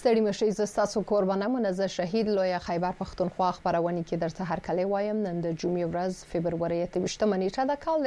ستړي مشي زستاسو قربانه منزه شهید لوی خیبر پختونخوا خبرونه کې درته هر کله وایم نن د جمعې ورځ فبرवरी 28 نیټه د کال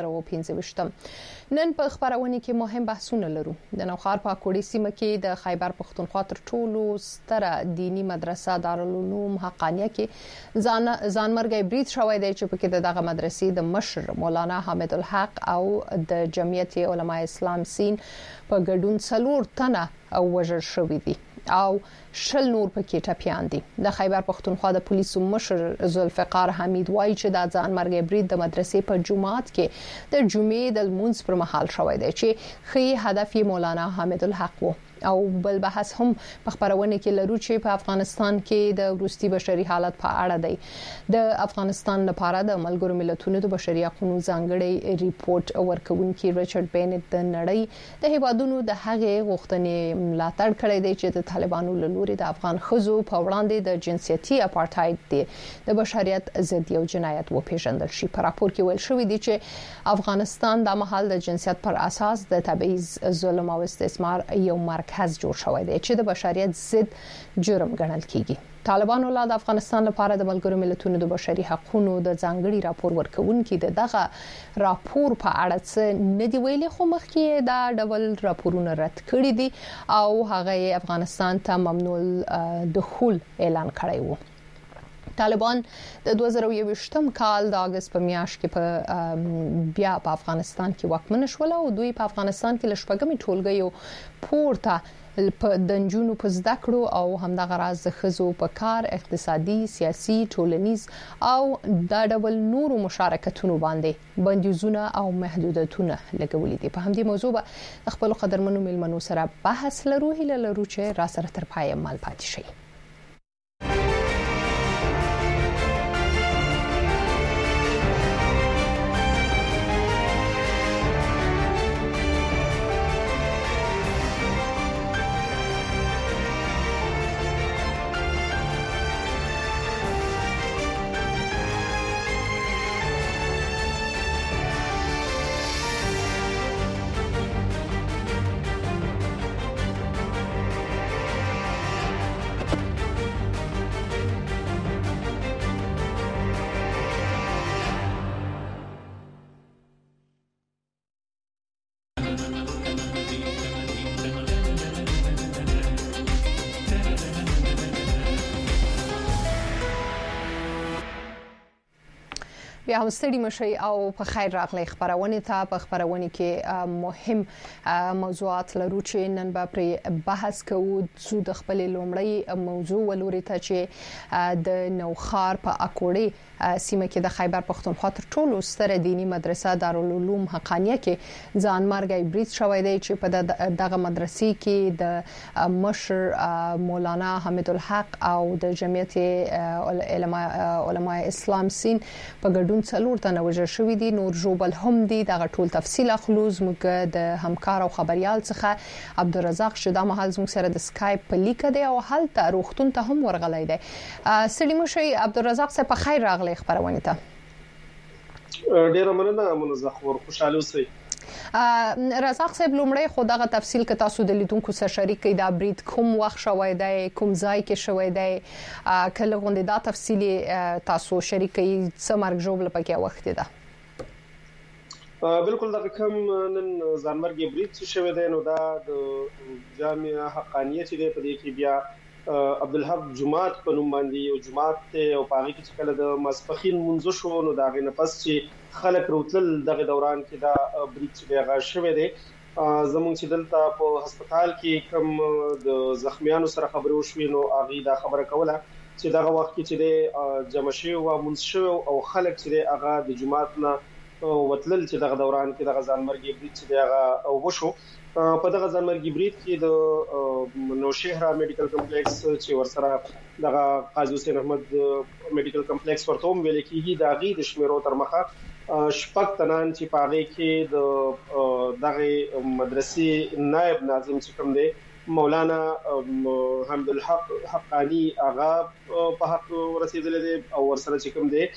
2015 نن په خبرونه کې مهم بحثونه لرو د نوخار په کوړی سیمه کې د خیبر پختونخوا تر ټولو ستره دینی مدرسه دارالعلوم حقانیه کې ځانمرګي برید شوی دی چې په کې دغه مدرسې د مشر مولانا حامد الحق او د جمعیت علماء اسلام سین په ګډون څلور تنه او وژل شوی دي او شل نور پکې ټپيان دي د خیبر پختونخوا د پولیسو مشر ذوالفقار حمید وایي چې د ځانمرګي برید د مدرسې په جمعات کې د جمعې د منځ پر مهال شوی دی چې خي هدف مولانا حامد الحق وو او بل بحث هم په خبرونه کې لرو چې په افغانستان کې د وروستي بشري حالت په اړه دی د افغانستان لپاره د ملګرو ملتونو د بشري حقوقو ځانګړي ریپورت ورکوونکي ریچارډ بینټ د نړۍ د هیوادونو د هغې غوښتنې ملاتړ کړی دی چې د طالبانو له لوري د افغان خزو په وړاندې د جنسيتي اپارټاید دی د بشریت ضد یو جنایت وپیژندل شي په راپور کې ویل شوی دی چې افغانستان د محل د جنسیت پر اساس د تبعیض ظلم او استثمار یو مرکز جوړ شوی دی چې د بشریت ضد جرم ګڼل کیږي طالبانو لا د افغانستان لپاره د ملګرو ملتونو د بشري حقوقو د ځانګړي راپور ورکوونکي دغه راپور په اړه څه نه دی ویلي خو مخکې دا ډول راپورونه رد کړي دي او هغه افغانستان ته ممنوع دخول اعلان کړی وو طالبان د 2021م کال د اگست په میاشت کې په بیا په افغانستان کې واکمن شول او دوی په افغانستان کې لشپګمې ټولګي پورته په دنجونو په زده کړو او همدغه راز د خزو په کار اقتصادي سیاسي ټولنیز او د ډول نورو مشارکتونو باندې بندیزونه او محدودیتونه لګولې دي په همدې موضوع به خپل قدرمنو ملمنو سره بحث لرو چې را سره تر پای مال پاتې شي بیا هم ستړي مشي او په خیر راغلی خبرونه ته په خبرونه کې مهم موضوعات لرو چې نن به پر بحث کوو د خپل لومړی موضوع ولوري ته چې د نوخار په اکوړې سیمه کې د خیبر پختونخوا تر ټولو ستره دینی مدرسه دارالعلوم حقانیه کې ځانمرګي برید شوی دی چې په دغه مدرسې کې د مشر مولانا حامد الحق او د جمعیت علماء اسلام سین په ګډون څلور تنه وژل شوی دي نور جوبل هم دي دغه ټول تفصیل اخلوز موږ د همکار او خبريال څخه عبدالرزاق شدا محل زموږ سره د سکایپ په لیک دی او هلته روختون ته هم ورغلی دی سړي مشي عبدالرزاق صاحب په خیر راغلی خبرونه ته ډیره مننه منزه خبر خوشاله اوسئ رزاق صاحب لومړی خو دغه تفصیل ک تاسو د لیدونکو سره شریک دا برید کوم وخت شوی دی کوم ځای کې شوی دی کله غونډه دا تفصیلی تاسو شریکي سمارګ جوړ لپاره وخت ده بالکل دا کوم نن ځانمرګي برید شوی دی نو دا د جامعه حقانیه چې په دې کې بیا عبدالحق جمعات په نوم باندې یو جمعات ته او پاره کې کله د مسپخین منځ شو نو دا غي نفس چې خلک روتل دغه دوران کې دا برید چې هغه شوی دی زموږ چې دلته په هسپتال کې کوم د زخمیانو سره خبرو شوې نو اغي دا خبره کوله چې دغه وخت کې چې د جمع شوی او منځ او خلک چې هغه د جمعات نه وتلل چې دغه دوران کې دغه ځانمرګي برید چې هغه وشو په دغه ځانمرګي برید کې د نوشهره میډیکل کمپلیکس چې ورسره دغه قاضي حسین احمد میډیکل کمپلیکس ورته ویل کېږي د غي د شمیرو تر مخه شپږ تنان چې پاره کې د دغه مدرسې نائب ناظم چې کوم دی مولانا حمد الحق حقانی اغا په حق ورسېدل دي او ورسره چې کوم دي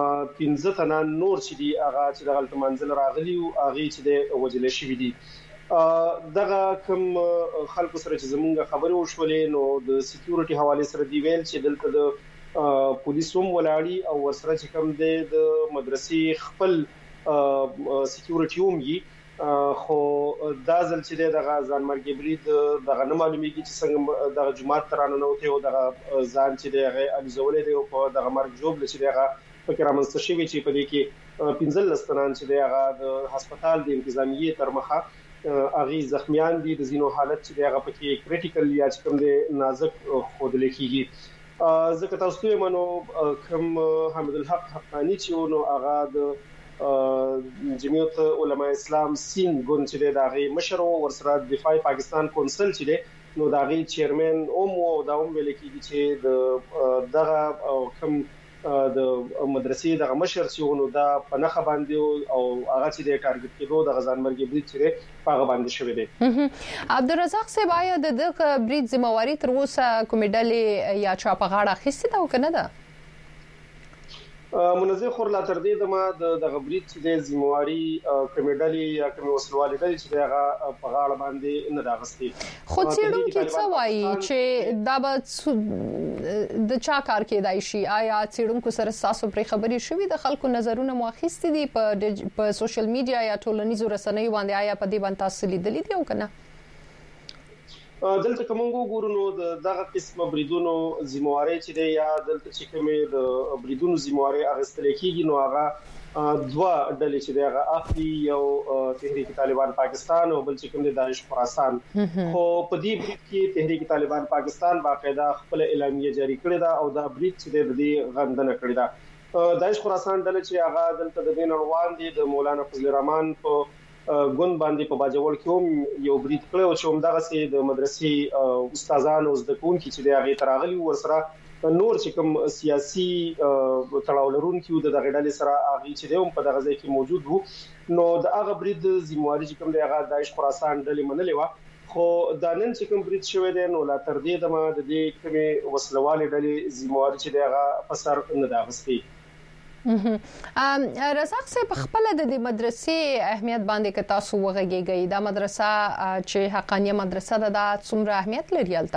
15 تنان نور چې دي اغا چې د غلط منزل راغلي او اغه چې د وجل شي دي دغه کوم خلکو سره چې زمونږ خبرې وشولې نو د سکیورټي حواله سره دی ویل چې دلته د پولیسوم ولاړی او ورسره چې کوم د مدرسې خپل سکیورټي ومږي خو دا ځل چې دغه ځانمرګي برید دغه نه معلومیږي چې څنګه دغه جماعت ترانه نه وته او دغه ځان چې دغه الیزولې دی او دغه مرګ جوړ لشي دغه فکر امنست شوی چې په دې کې 15 تنان چې دغه د هسپتال د انتظامیه تر مخه اغي زخمیان دي د زینو حالت چې دغه پکې کریټیکل یا چې کوم د نازک خودل کیږي ځکه تاسو ته منو کوم حمد الحق حقانی چې نو اغا د جمعیت علماء اسلام سین ګوند چې دغه مشر او ورسره دفاع پاکستان کونسل چې نو دغه چیرمن او دا هم ویل کیږي چې د دغه کوم د مدرسې د مشر سیونو دا پنخه باندې او هغه چې د ټارګټ کېدو د غزانمرګي برید چې هغه باندې شوې ده عبدالرزاق صاحب آیا د برید ذمہواری تر اوسه کومې ډلې یا چا په غاړه اخیستې ده او کنه ده منظم خورلا تر دې دمه د غبرید چې د ذمہواری کمیډالي یا کوم وسلوالې د چې هغه په غاړه باندې نه راغستي خو څېړونکو کې څه وایي چې دا به د چا کار کېدای شي آیا څېړونکو سره تاسو پر خبرې شوې د خلکو نظرونه مؤخستې دي په سوشل میډیا یا ټولنیزو رسنیو باندې آیا په دې باندې تاسو لیدلې دي او کنه دلته کومو ګورونو دغه قسمه بریدونو ذمہواری چې دی یا دلته چې کومه د بریدونو ذمہواری اغستل کیږي نو هغه دوا ډلې چې دی هغه اخلي یو تحریک طالبان پاکستان او بل چې کوم د داعش خراسان خو په دې برید کې تحریک طالبان پاکستان باقاعده خپل اعلامیه جاری کړې ده او دا برید چې د غندنه کړې ده داعش خراسان ډلې چې هغه دلته د بین روان دي د مولانا فضل الرحمن په ګوند باندې په باجوړ کې هم یو برید کړو چې همدغه سي د مدرسې استادان او زده کوونکي چې د هغه تراغلي ورسره نور چې کوم سیاسي تړاو لرونکي د دغه ډلې سره هغه چې هم په دغه ځای کې موجود وو نو د هغه برید ذمہواری چې کوم د هغه داعش خراسان ډلې منلې و خو د نن چې کوم برید شوی دی نو لا تر دې دمه د دې کومه وسلوالې ډلې ذمہواری چې د هغه په سر نه داغستي رزاق صاحب خپل د مدرسې اهمیت باندې که تاسو وغږیږئ دا مدرسه چې حقانیه مدرسه ده دا څومره اهمیت لري البته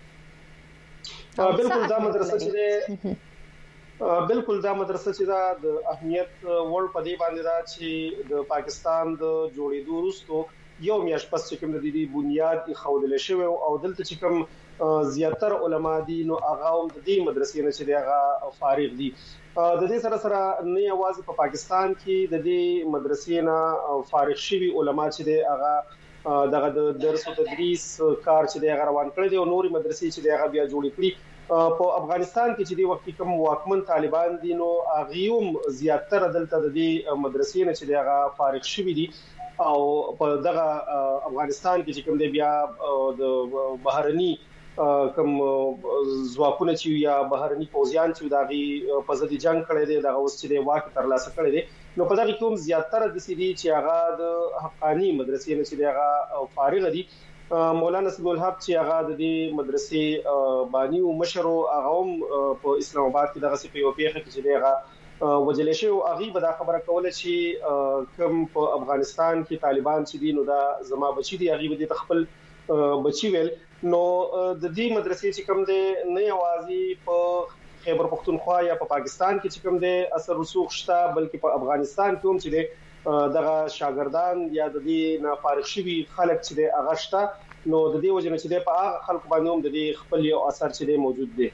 بالکل دا مدرسه چې بالکل دا مدرسه چې دا د اهمیت وړ په دی باندې دا چې د پاکستان د جوړېدو وروسته یو میاشت پس چې کوم د دې بنیاد خودل شوی او دلته چې کوم زیاتره علما دي نو هغه هم د دې مدرسې نه چې هغه فارغ دي د دې سره سره نه اواز په پاکستان کې د دې مدرسې نه فارغ شوی علما چې هغه دغه د درس او تدریس کار چې هغه روان کړی دی او نوري مدرسې چې هغه بیا جوړې کړې په افغانستان کې چې د وخت کوم واکمن طالبان دي نو اغيوم زیاتره دلته د دې مدرسې نه چې هغه فارغ شوی دي او په دغه افغانستان کې چې کوم دی بیا د بهرني کوم ځواکونه چې یا بهرني فوجیان چې دغه په ضد جنگ کړي دي دغه اوس چې واک ترلاسه کړي دي نو په دغه کوم زیاتره د سيدي چې هغه د حقاني مدرسې نه چې هغه فارغ دي مولانا سید الحق چې هغه د دې مدرسې بانی او مشر هغه هم په اسلام آباد کې دغه په یو پیښه کې چې هغه وجل شي او هغه به دا خبره کوله چې کوم په افغانستان کې طالبان چې دي نو دا زما بچی دي هغه به د خپل بچی ویل نو د دې مدرسې چې کوم دی نه اوازي په خیبر پختونخوا یا په پاکستان کې چې کوم دی اثر رسوخ شته بلکې په افغانستان کې هم چې دی دغه شاګردان یا د دې نه فارغ شوي خلک چې دی هغه شته نو د دې وجه نه چې دی په هغه خلکو باندې هم د دې خپل یو اثر چې دی موجود دی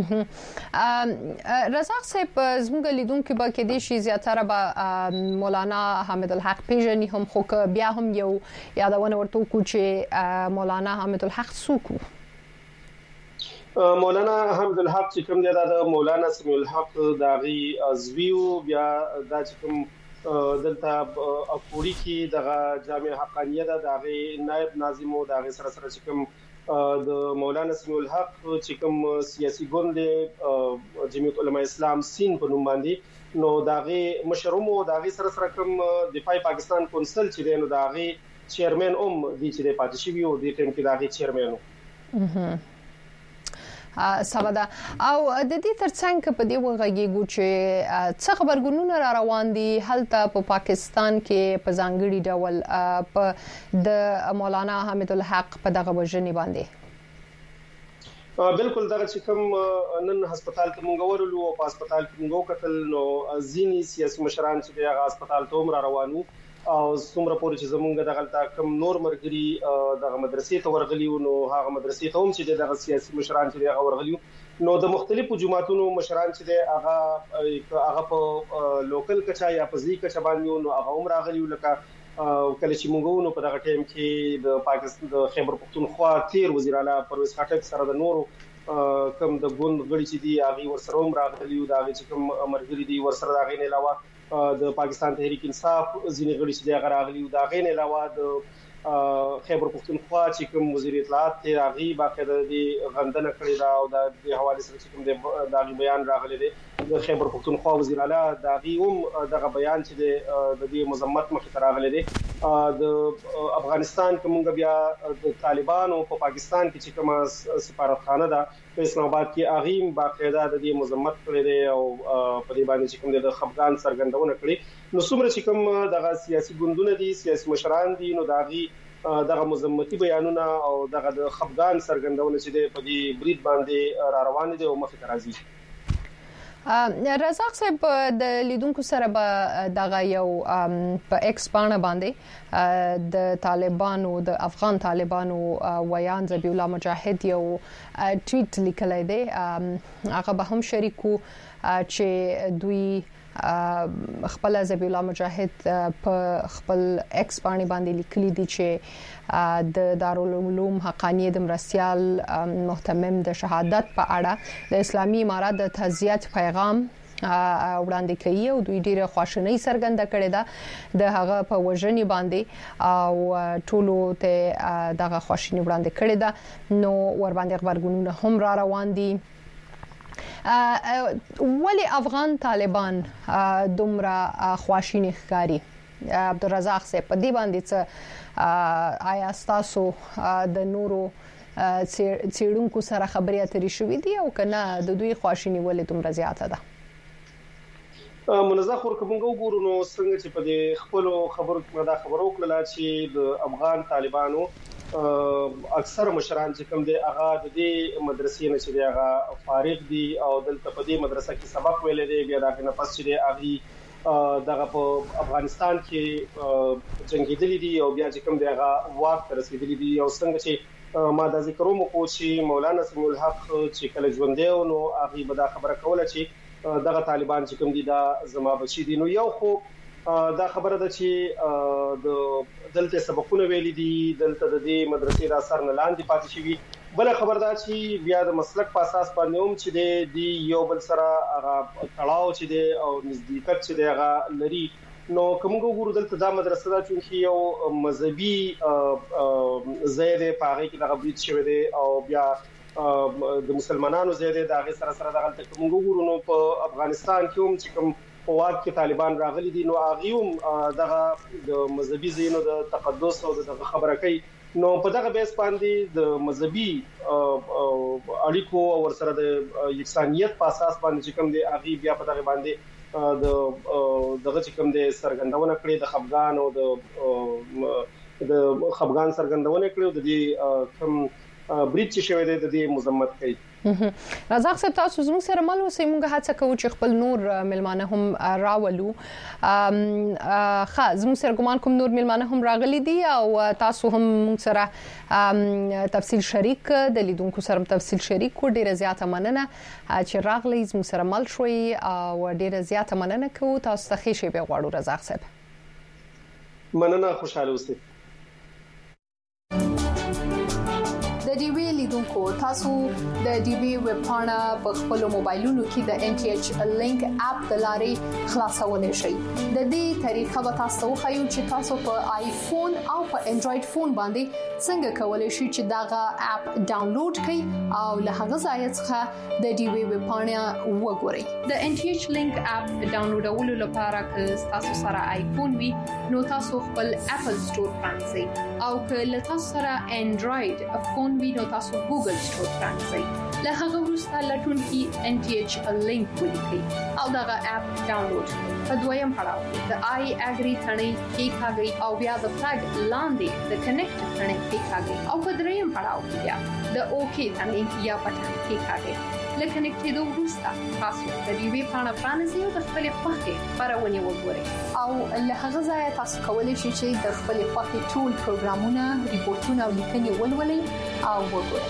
رزاق صاحب زموږ لیدونکو به کې د شي زیاتره به مولانا حامد الحق پیژني هم خو بیا هم یو یادونه ورته کو چې مولانا حامد الحق څوک مولانا حامد الحق چې کوم دی دا مولانا سمیع الحق داغي ازویو بیا دا چې کوم دلته اپوري کې د جامع حقانیه د داغي نائب ناظم او داغي سره چې کوم د مولانا سمیع الحق چې کوم سیاسي ګوند جمعیت علماء اسلام سین په نوم باندې نو داغي مشروم او داغي سره کوم دفاع پاکستان کونسل چې نو داغي چیرمن دی چې پاتې شوی او د ټیم کې داغي چیرمن سبدا او د دې ترڅنګ په دې وغږیږو چې څه خبرګونونه را روان دي هلته په پاکستان کې په ځانګړي ډول په د مولانا حمید الحق په دغه وژنې باندې بالکل دا چې کوم نن هسپتال ته مونږ ورلو او په هسپتال کې مونږ کتل نو ځینی سیاسي مشران چې د هسپتال ته را روانو او څومره پورې چې زمونږ دغه کوم نور مرګري د مدرسې ته ورغلی نو هغه مدرسې ته هم چې د سیاسي مشران چې هغه ورغلی نو د مختلفو جماعتونو مشران چې هغه په لوکل کچا یا په ځای کچا باندې نو هغه هم راغلی لکه کله چې موږ نو په دغه ټیم کې د پاکستان د خیبر پختونخوا تیر وزیر اعلی پرویز خټک سره د نورو کوم د ګوند غړي چې دی هغه ورسره هم راغلی او دا چې کوم مرګري دی ورسره راغی نه علاوه د پاکستان تحریک انصاف ځینې غړي چې دی هغه راغلی او دا غین علاوه د خیبر پختونخوا چې کوم وزیر اطلاعات ته راغی باقاعده دی غندنه کړی دا او د حواله سره چې کوم د بیان راغلی دی د خیبر پختونخوا وزیر اعلی دا غیوم دغه بیان چې د دې مذمت مخې ته راغلی دی د افغانستان کومه بیا د طالبانو په پاکستان کې چې کوم سفارتخانه ده په اسلام آباد کې اغیم باقاعده د دې مذمت کړی دی او په دې باندې چې کوم د خفقان څرګندونه کړي نو څومره چې کوم دغه سیاسي ګوندونه دي سیاسي مشران دي نو دغه مذمتي بیانونه او دغه د خفقان څرګندونه چې په دې برید باندې را روان دي او مخې ته راځي رزاق صاحب د لیدونکو سره به دغه یو په ایکس باندې د طالبانو د افغان طالبانو ویان ذبیح الله مجاهد یو ټویټ لیکلی دی هغه به هم شریکو چې دوی خپل ذبیح الله مجاهد په خپل ایکس باندې لیکلي دي چې د دارالعلوم حقانیه د مرستيال محتمم د شهادت په اړه د اسلامي امارات د تعزیت پیغام وړاندې کوي او دوی ډیره خوشحالي څرګنده کړې ده د هغه په وژنې باندې او ټولو ته دغه خوشحالي وړاندې کړې ده نو ور باندې خبرګونونه هم را روان دي ولی افغان طالبان دومره خواشینی ښکاری عبدالرزاق صاحب په دې باندې څه آیا تاسو د نورو څېړونکو سره خبرې اترې شوې دي او کنه د دوی خواشینی ولې دومره زیاته ده منځه خور کومه وګورو نو څنګه چې په دې خپل خبرو کې دا خبرو کړل چې د افغان طالبانو اکثر مشران چې کوم دي هغه د دې مدرسې نه چې هغه فارغ دي او دلته په دې مدرسې کې سبق ویل دي بیا دا نه پس چې هغه دغه په افغانستان کې جنگیدلي دي او بیا چې کوم دی هغه واک تر رسیدلي دي او څنګه چې ما دا ذکر وکړو چې مولانا سمیع الحق چې کله ژوند دی نو هغه به دا خبره کوله چې دغه طالبان چې کوم دي دا زما بچی دي نو یو خو دا خبره ده چې د دلته سبقونه ویلي دي دلته د دې مدرسې د اثر نه لاندې پاتې شوی بل خبردار چې بیا د مسلک په اساس باندې هم چې دی یو بل سره هغه تړاو چې دی او نزدېکت چې دی هغه لري نو کوم ګورو دلته دا مدرسه دا چې یو مذهبي زید په هغه کې دغه بریټ شوی دی او بیا د مسلمانانو زید د هغه سره دغه کوم ګورو نو په افغانستان کې هم چې کوم په واک کې طالبان راغلي دي نو هغه هم دغه د مذهبي زینو د تقدس او د خبره کوي نو په دغه بیس باندې د مذهبي اړیکو او ورسره د یکسانیت په اساس باندې چې کوم دی هغه بیا په دغه باندې دغه چې کوم دی سرګندونه کړې د خفقان او د خفقان سرګندونه کړې د دې کوم بریټ شوی دی د دې مذمت کوي رزاق صاحب تاسو زموږ سره مل اوسئ موږ هڅه کوو چې خپل نور ملمانه هم راولو زموږ سره ګمان کوم نور ملمانه هم راغلي دي او تاسو هم موږ سره تفصیل شریک د لیدونکو سره تفصیل شریک کو ډیره زیاته مننه چې راغلي زموږ سره مل شوي او ډیره زیاته مننه کوو تاسو ته ښه شی به غواړو رزاق صاحب مننه خوشاله اوسئ د ډي وی لیدونکو تاسو د ډي وی ویب پاڼه په خپل موبایلونو کې د ان ټي ایچ لینک اپ د لارې خلاصولای شئ د دې طریقه به تاسو خو چې تاسو په آیفون او په انډراید فون باندې څنګه کولای شئ چې داغه اپ ډاونلوډ کړئ او له هغه ځای څخه د ډي وی ویب پاڼه وګورئ د ان ټي ایچ لینک اپ ډاونلوډولو لپاره که تاسو سره آیفون وي نو تاسو خپل اپل سٹور پرانځئ او که تاسو سره انډراید فون وي نو تاسو ګوګل سټور پرانځئ. له هغه وروسته لټونکي NTH لینک ولیکئ او دغه اپ ډاونلوډ کړئ. په دویم پړاو د آی اګری ثنې کلیکاږئ او بیا د فلګ لاندې د کنیکټ ثنې کلیکاږئ او په دریم پړاو بیا د اوکی ثنې یا بټن کلیکاږئ. لکه نکټېدو وروسته تاسو د ریوی پاڼه پرانیزئ او د خپلې خوښې خپرونې وګورئ او له هغه ځایه تاسو کولی شئ چې د خپلې خوښې ټول پروګرامونه، ریپورتونه او لیکنې ولولئ او وګورئ.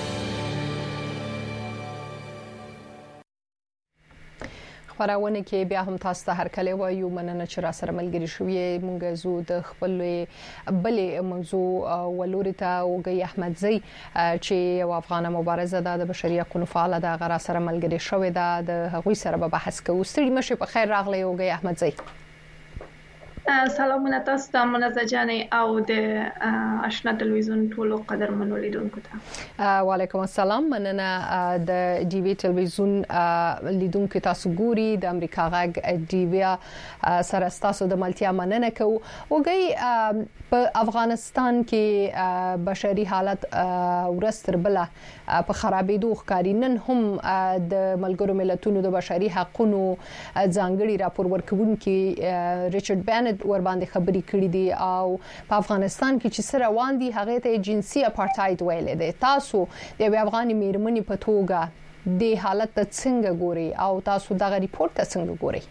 خبرونه کې بیا هم تاسو ته هرکلی وایو. مننه چې را سره ملګری شوې. مونږ زو د خپل بلې موضوع ولوري ته اوګي احمدزي چې یو افغان مبارزه ده د بشري حقوقو فعال ده، غره سره ملګری شوې ده. د هغوی سره به بحث کوو. ستړي مشه په خیر راغلی اوګي احمدزي. سلامونه تاسو ته منزه جانې او د آشنا تلویزیون ټولو قدرمنو لیدونکو ته. وعلیکم السلام. مننه د ډي وی تلویزیون لیدونکو تاسو ګوري. د امریکا غږ ډي وی سره تاسو د ملتیا مننه کوو. اوګي په افغانستان کې بشري حالت ورستر بل په خرابېدو ښکاري. نن هم د ملګرو ملتونو د بشري حقوقو ځانګړي راپور ورکوونکي ریچارډ بانډ ور باندې خبري کړې دي او په افغانستان کې چې سره روان دي هغه ته جنسي اپارټاید ویل دي. تاسو د افغاني میرمنې په توګه د حالت څنګه ګوري او تاسو دغه ریپورت څنګه ګوري؟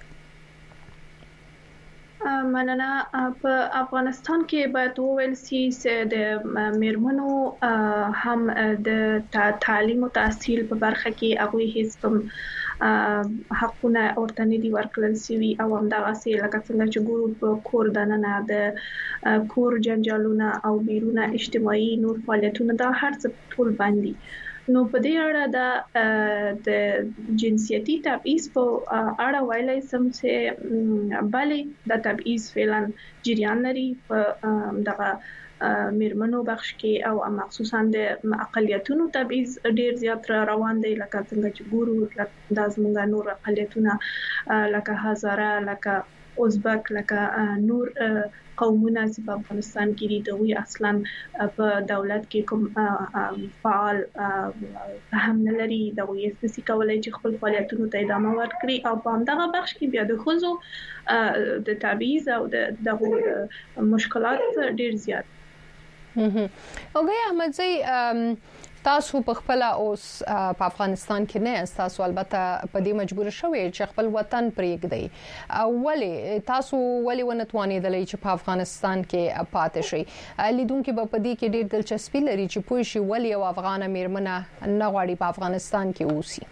مننه. په افغانستان کې باید وویل شي چې د میرمنو هم د تعلیم او تحصیل په برخه کې هغه هیڅ حقونه ورته نه دي ورکړل شوي او همدغه سي لکه څنګه چې ګورو په کور دننه د کور جنجالونه او بیرونه اجتماعي نور فعالیتونه دا هر څه ټول باندې. نو په دې اړه د جنسيتي تبعیض په اړه ویلای سم چې بلې د تبعیض فعلا جریان لري په دغه میرمنو بخش کې او مخصوصا د اقلیتونو تبعیض ډیر زیات روان دی. لکه څنګه چې ګورو د زموږ نور اقلیتونه لکه هزاره، لکه ازبک، لکه نور قومونه چې په افغانستان کې دي دوی اصلا په دولت کې کوم فعال هم نه لري. دوی هیڅ کولای چې خپل فعالیتونو ته ادامه ورکړي او په همدغه بخش کې بیا د ښځو د تبعیض او د مشکلات ډیر زیات. اوګي احمدزي تاسو په خپل اوس په افغانستان کې نه تاسو البته په دې مجبور شوئ چې خپل وطن پرېږدئ. ولی تاسو ونتوانیدلې چې په افغانستان کې پاتې شئ؟ لیدونکو په دې کې ډېر دلچسپي لري چې پوه شي ولی یو افغان میرمنه نه غواړي په افغانستان کې اوسي.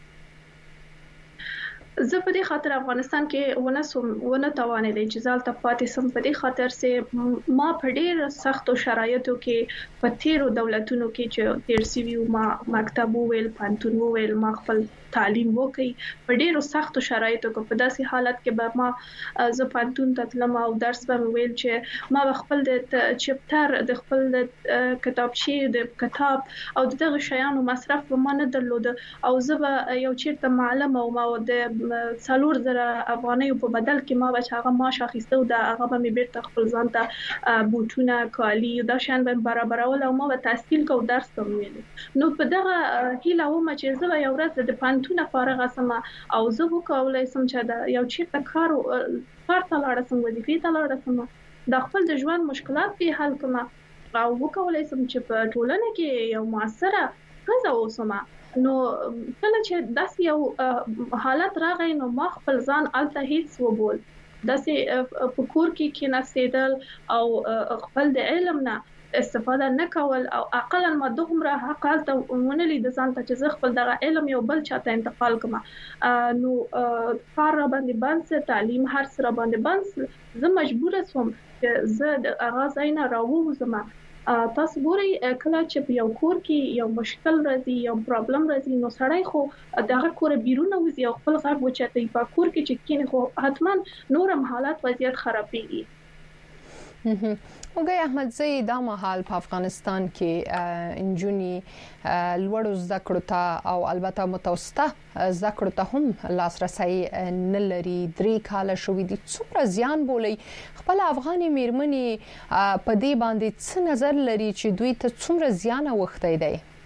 زه په دې خاطر افغانستان کې ونه توانېدم چې ځالته پاتې سم په دې خاطر چې ما په ډېر سختو شرایطو کې په تیرو دولتونو کې چې تیر سیوی ما مکتب وویل، پانتون وویل، ما خپل تعلیم وکړي په ډېرو سختو شرایطو کې. په داسې حالت کې به ما زه پانتون ته تلم او درس به ویل چې ما خپل د چپټر د خپل کتابچې د کتاب او دغه شیانو مصرف به ما نه درلود او زه به یو چیرته معلم او ما د 4000 افغانۍ په بدل کې ما به هغه معاش اخیسته او دا هغه به مې بیرته خپل ځان ته بوټونه، کالي دا شان به برابرول او ما به تحصیل کو درس به ویل. نو په دغه هیله و چې زه یو ورځ د پانتون فارغه سم او زه وکولای سم چې دا یو چیرته کار ته لاړ سم، وظیفې ته لاړ سم، د خپل د ژوند مشکلات په حل کوم او وکولای سم چې په ټولنه کې یو موثره ښځه اوسم. نو کله چې داسې یو حالت راغی نو ما خپل ځان الته هیڅ وبول داسې په کور کې ناستېدل او خپل د علم نه استفاده نه کول او اقلا ما دومره حق حالت ونلې د ځان ته چې زه خپل دغه علم یو بل چاته انتقال کوم. نو کار را باندې بنس، تعلیم هر سره باندې بنس، زه مجبور شوم چې زه د اغاز عین راووزم. تاسو ګورئ کله چې په یو کور کې یو مشکل راځي، یو پرابلم راځي نو سړی خو دغه کور بیرونه وځي او خپل غږ وچتای. په کور کې چې کینې خو حتما نورم حالات وضعیت خرابېږي. اوګي احمدزي دا مهال په افغانستان کې انجونی لوړو زده کړو ته او البته متوسطه زده کړو ته هم لاسرسي نه لري. 3 کاله شوې دي. څومره زیان بولي خپل افغاني میرمنې په دې باندې څه نظر لري چې دوی ته څومره زیان اوخته دی؟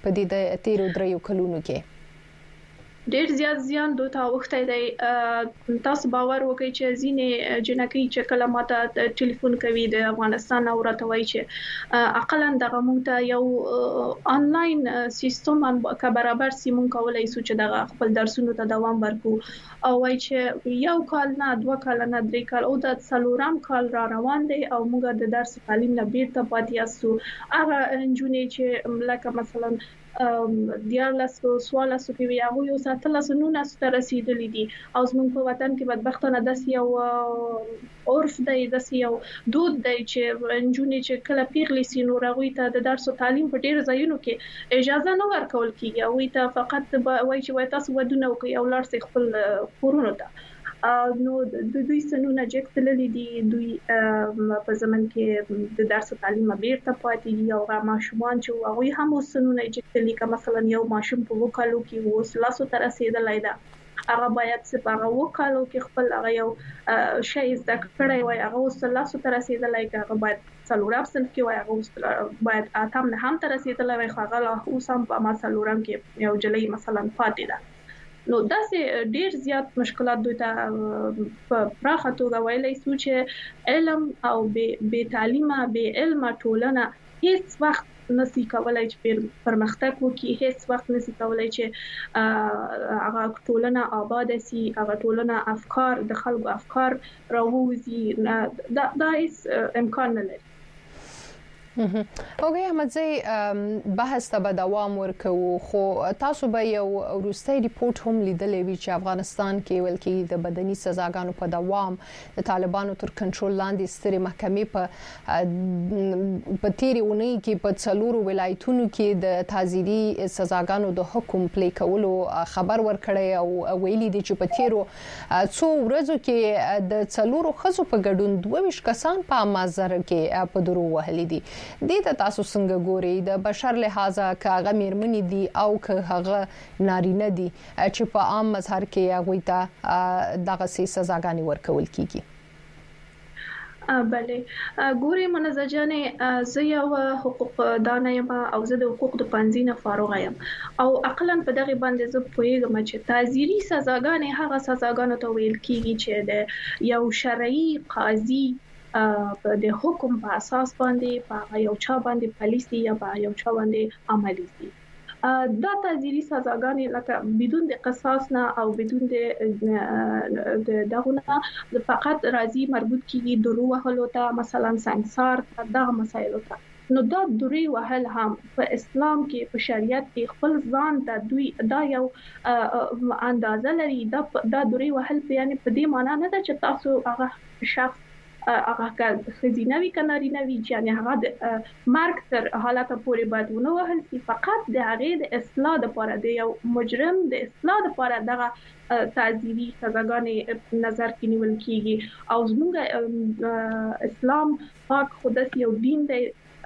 په دې تیرو دریو کلونو کې؟ ډیر زیات زیان دوی ته وخت دی. تاسو باور وکړئ چې ځینې جنکی چې کله ماته ټلیفون کوي د افغانستان او راته وایي چې اقلا دغه موږ ته یو انلاین سیستم که برابر سي مونږ کولای شو چې دغه خپل درسونو ته دوام ورکړو او وایي چې یو کال نه 2 کال نه 3 کال او د څلورم کال را روان دی او موږ د درس تعلیم نه بیرته پاتې یاسو. هغه انجونې چې لکه مثلا دیارلسو سوالسو کې یو یو ساتلسو نو ناس ته رسیدلې دي او زموږ په وطن کې بدبختانه داسې یو عرف دی، داسې یو دود دی چې انجونې چې کله پیغلې سي نو راغوي ته د درس او تعلیم په ډیر ځایونو کې اجازه نه ورکول کیږي او ته فقط وایي چې تاسو ودونه وکړئ او لاړ شئ خپل کورونو ته. نو د دوی سنونه جکتللې دي، دوی په زمن کې د درس او تعلیم بیرته پاتې دي او هغه ماشومان چې هغه هم سنونه جکتلې که مثلا یو ماشوم په وکالو کې وس لاسو تر رسیدلای دا هغه باید سپاره وکالو کې خپل هغه یو شی زده کړی وای هغه وس لاسو تر رسیدلای هغه باید څلورم صنف کې وای هغه باید اتم نه هم تر رسیدلای وای هغه لا اوس هم په ما څلورم کې یو جلې مثلا پاتې ده. نو داسې ډیر زیات مشکلات دوی ته په پراخه توګه ویلای شو چې علم او بے تعلیمه بے علمه ټولنه هیڅ وخت نسی کولای چې پرمختګ وکړي، هیڅ وخت نسی کولای چې هغه ټولنه آباد شي، هغه ټولنه افکار د خلکو افکار راووزي، دا هیڅ امکان نه لري. اوګي احمدزي بحث ته دوام ورکوي، خو تاسو به یو وروستي ریپورت هم لیدلې وی چې افغانستان کې ولکې د بدني سزاګانو په دوام د طالبانو تر کنټرول لاندې ستري محکمې په تیری اونۍ کې په څلورو ولایتونو کې د تعزیري سزاګانو د حکم پلی کولو خبر ورکړی او ویلي دي چې په تیرو څو ورځو کې د څلورو خزو په ګډون 22 کسان په مازر کې په درو وهلي دي. دې ته تاسو څنګه ګورئ د بشر لحاظه کاغه میرمنې دي او که هغه نارینه دي چې په عام مظهر کې هغه ته دغه سزاګانې ورکول کیږي؟ بله ګوري منزه جانې زه یو حقوق دانه یم او زه د حقوق د پنځه نه فارغ یم او عقلاً په دغه باندې زه پوهیږم چې تعزیري سزاګانې هغه سزاګانو ته ویل کیږي چې د یو شرعي قاضي د حکم په اساس باندې په یو چا باندې پالیسي یا په یو چا باندې عملي دي. دا تعزیري سزاګانې لکه بدون د قصاص نه او بدون د دغه فقط راځي مربوط کیږي درو وهلو ته، مثلا سنگسار دغه مسایلو ته. نو دا دوری وهل هم په اسلام کې په شریعت کې خپل ځان ته دوی دا یو اندازه لري. دا دوری وهل یعنی په دې معنی نه ده چې تاسو هغه شخص هغه خزینوي کنارینوي یعنی هغه د مرګ تر حالت پورې باید ونه وهل شي، فقط د هغه د اصلاح لپاره د یو مجرم د اصلاح لپاره دغه تعزیري سزاګانې نظر کې نیول کیږي. او زموږ اسلام پاک خدای یو دین دی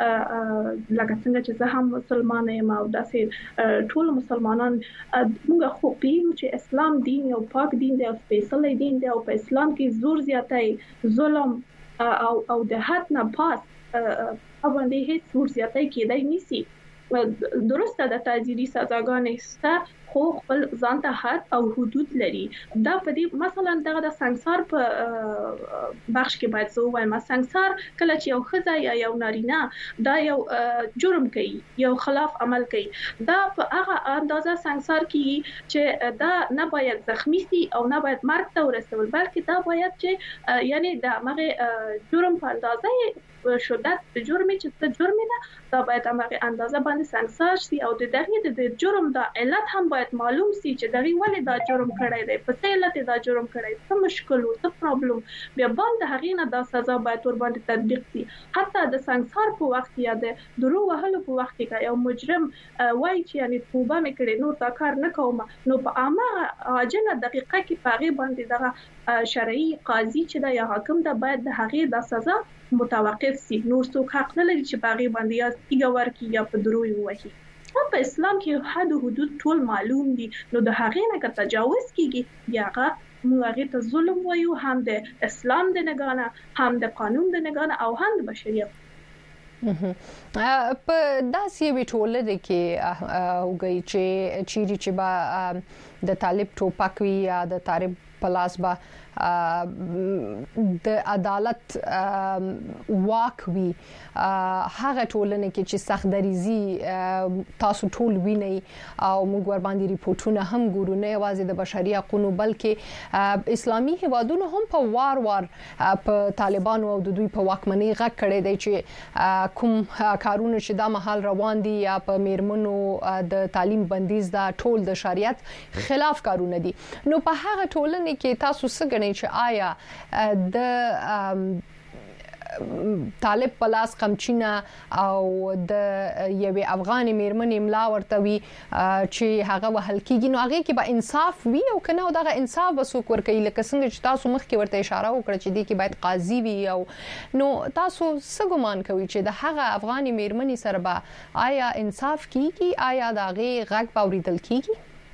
لکه څنګه چې زه هم مسلمان یم او داسې ټول مسلمانان موږ خو پیږو چې اسلام دین یو پاک دین دی او سپیشلی دین دی او په اسلام کې زور زیاتی، ظلم او د حد نه پاس باندې هیڅ زور زیاتی کېدای نشي. درسته د تعزیري سزاګانې ستا خو خپل ځان ته حد او حدود لري. دا په دې مثلا دغه د سنگسار په بخش کې باید زه وایم سنگسار کله چې یو خزه یا یو نارینه دا یو جرم کوي، یو خلاف عمل کوي، دا په هغه اندازه سنگسار کوي چې دا نه باید زخمی شي او نه باید مرګ ته ورسول، بلکې دا باید چې یعنی د هغه جرم په اندازه شدت د جرم چې د جرم نه دا باید هغه اندازه باندې سنگسار شي او د دغه د جرم د علت هم باید معلوم شي چې دغه ولې دا جرم کړی دی، په څه علت دا جرم کړی، څه مشکل او څه پرابلم، بیا باندې هغه نه دا سزا باید ور باندې تطبیق شي. حتی د سنگسار په وخت یا د درو وهلو په وخت کې یو مجرم وایي چې یعنی توبه مکړي نو تا کار نه کوم، نو په عامه عاجله دقیقه کې پاغي باندې دغه شرعي قاضي چې دا یا حاکم دا باید د هغه د سزا متوقف سي. نور څوک حق نه لري چې باغی باندې یا ایګور کی یا په دروي وایي. په اسلام کې حد او حدود ټول معلوم دي، نو د هغې نه که تجاوز کیږي یا هغه موږ هغې ته ظلم وایو، هم د اسلام د نگانه، هم د قانون د نگانه او هم د بشریت. په داسې وی ټولنه کې وګړي چې با د طالب ټوپک وی یا د طالب پلاس با د عدالت واک وی هغه ټولنه کې چې سخت دریزي تاسو ټول ویني او موږ ور باندې ریپورتونه هم ګورو نه یوازې د بشري حقوقو بلکې اسلامي هیوادونو هم په وار په طالبانو او د دوی په واکمنۍ غږ کړی دی چې کوم کارونه چې دا مهال روان دي یا په میرمنو د تعلیم بندیز دا ټول د شریعت خلاف کارونه دي نو په هغه ټولنه کې تاسو څه غنئ چې آیا د طالب پلاس قمچینه او د یوې افغاني میرمنې املا ورته وی چې هغه وهل کیږي نو هغه کې به انصاف وي او کنه دا انصاف وسوک ورکړي لکه څنګه چې تاسو مخکې ورته اشاره وکړه چې دې کې باید قاضي وي او نو تاسو څه ګمان کوئ چې د هغه افغاني میرمنې سره به آیا انصاف کیږي آیا دا غږ باوریدل کیږي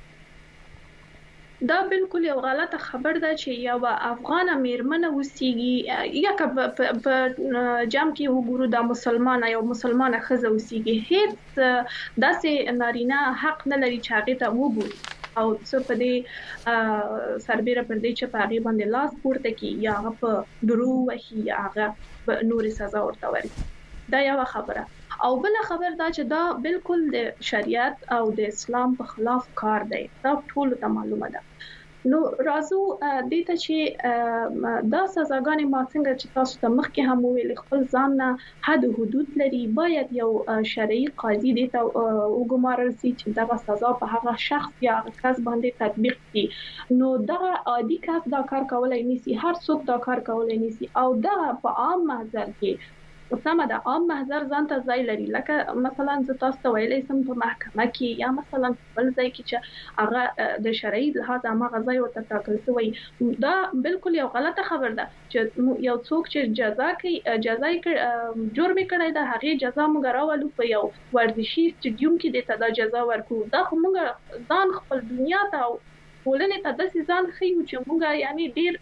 دا بالکل یو غلطه خبر ده چې یو افغان میرمن وسیږي یا په جام کې وګورو د مسلمان یو مسلمانه خزه وسیږي هیڅ داسې نارینه حق نه لري چې هغه ته وګوري او څه په دې سربېره پر دې چې په هغه باندې لاس پورته کی یا په درو وهي هغه نور سزا ورته ورکړي دا یو خبره او بل خبر دا چې دا بالکل د شریعت او د اسلام په خلاف کار دی دا ټول ته معلومه ده نو راځو دې ته چې دا سزاګانې ما څنګه چې تاسو ته مخکې هم ویل خپل ځان نه حد حدود لري باید یو شرعي قاضي دې ته وګمارل شي چې دا سزا په هغه شخص یا کس باندې تطبیق کړي نو دا عادي کس دا کار کولای نشي هر څوک دا کار کولای نشي او دا په عام محضر کې سمه ده عام محضر ځان ته ځای لري لکه مثلا زه تاسو ته ویلې سم په محکمه کې یا مثلا بل ځای کې چې هغه د شرعي لحاظ هغه ځای ورته ټاکل شوی دا بالکل یو غلطه خبر ده چې یو څوک چې جزا جرم کړی دا هغه جزا موږ راولو په یو ورزشي سټیډیوم کې د تدا جزا ورکو دا موږ ځان خپل دنیا ته ولنه تداسي ځان خيو چې موږ یعنی ډیر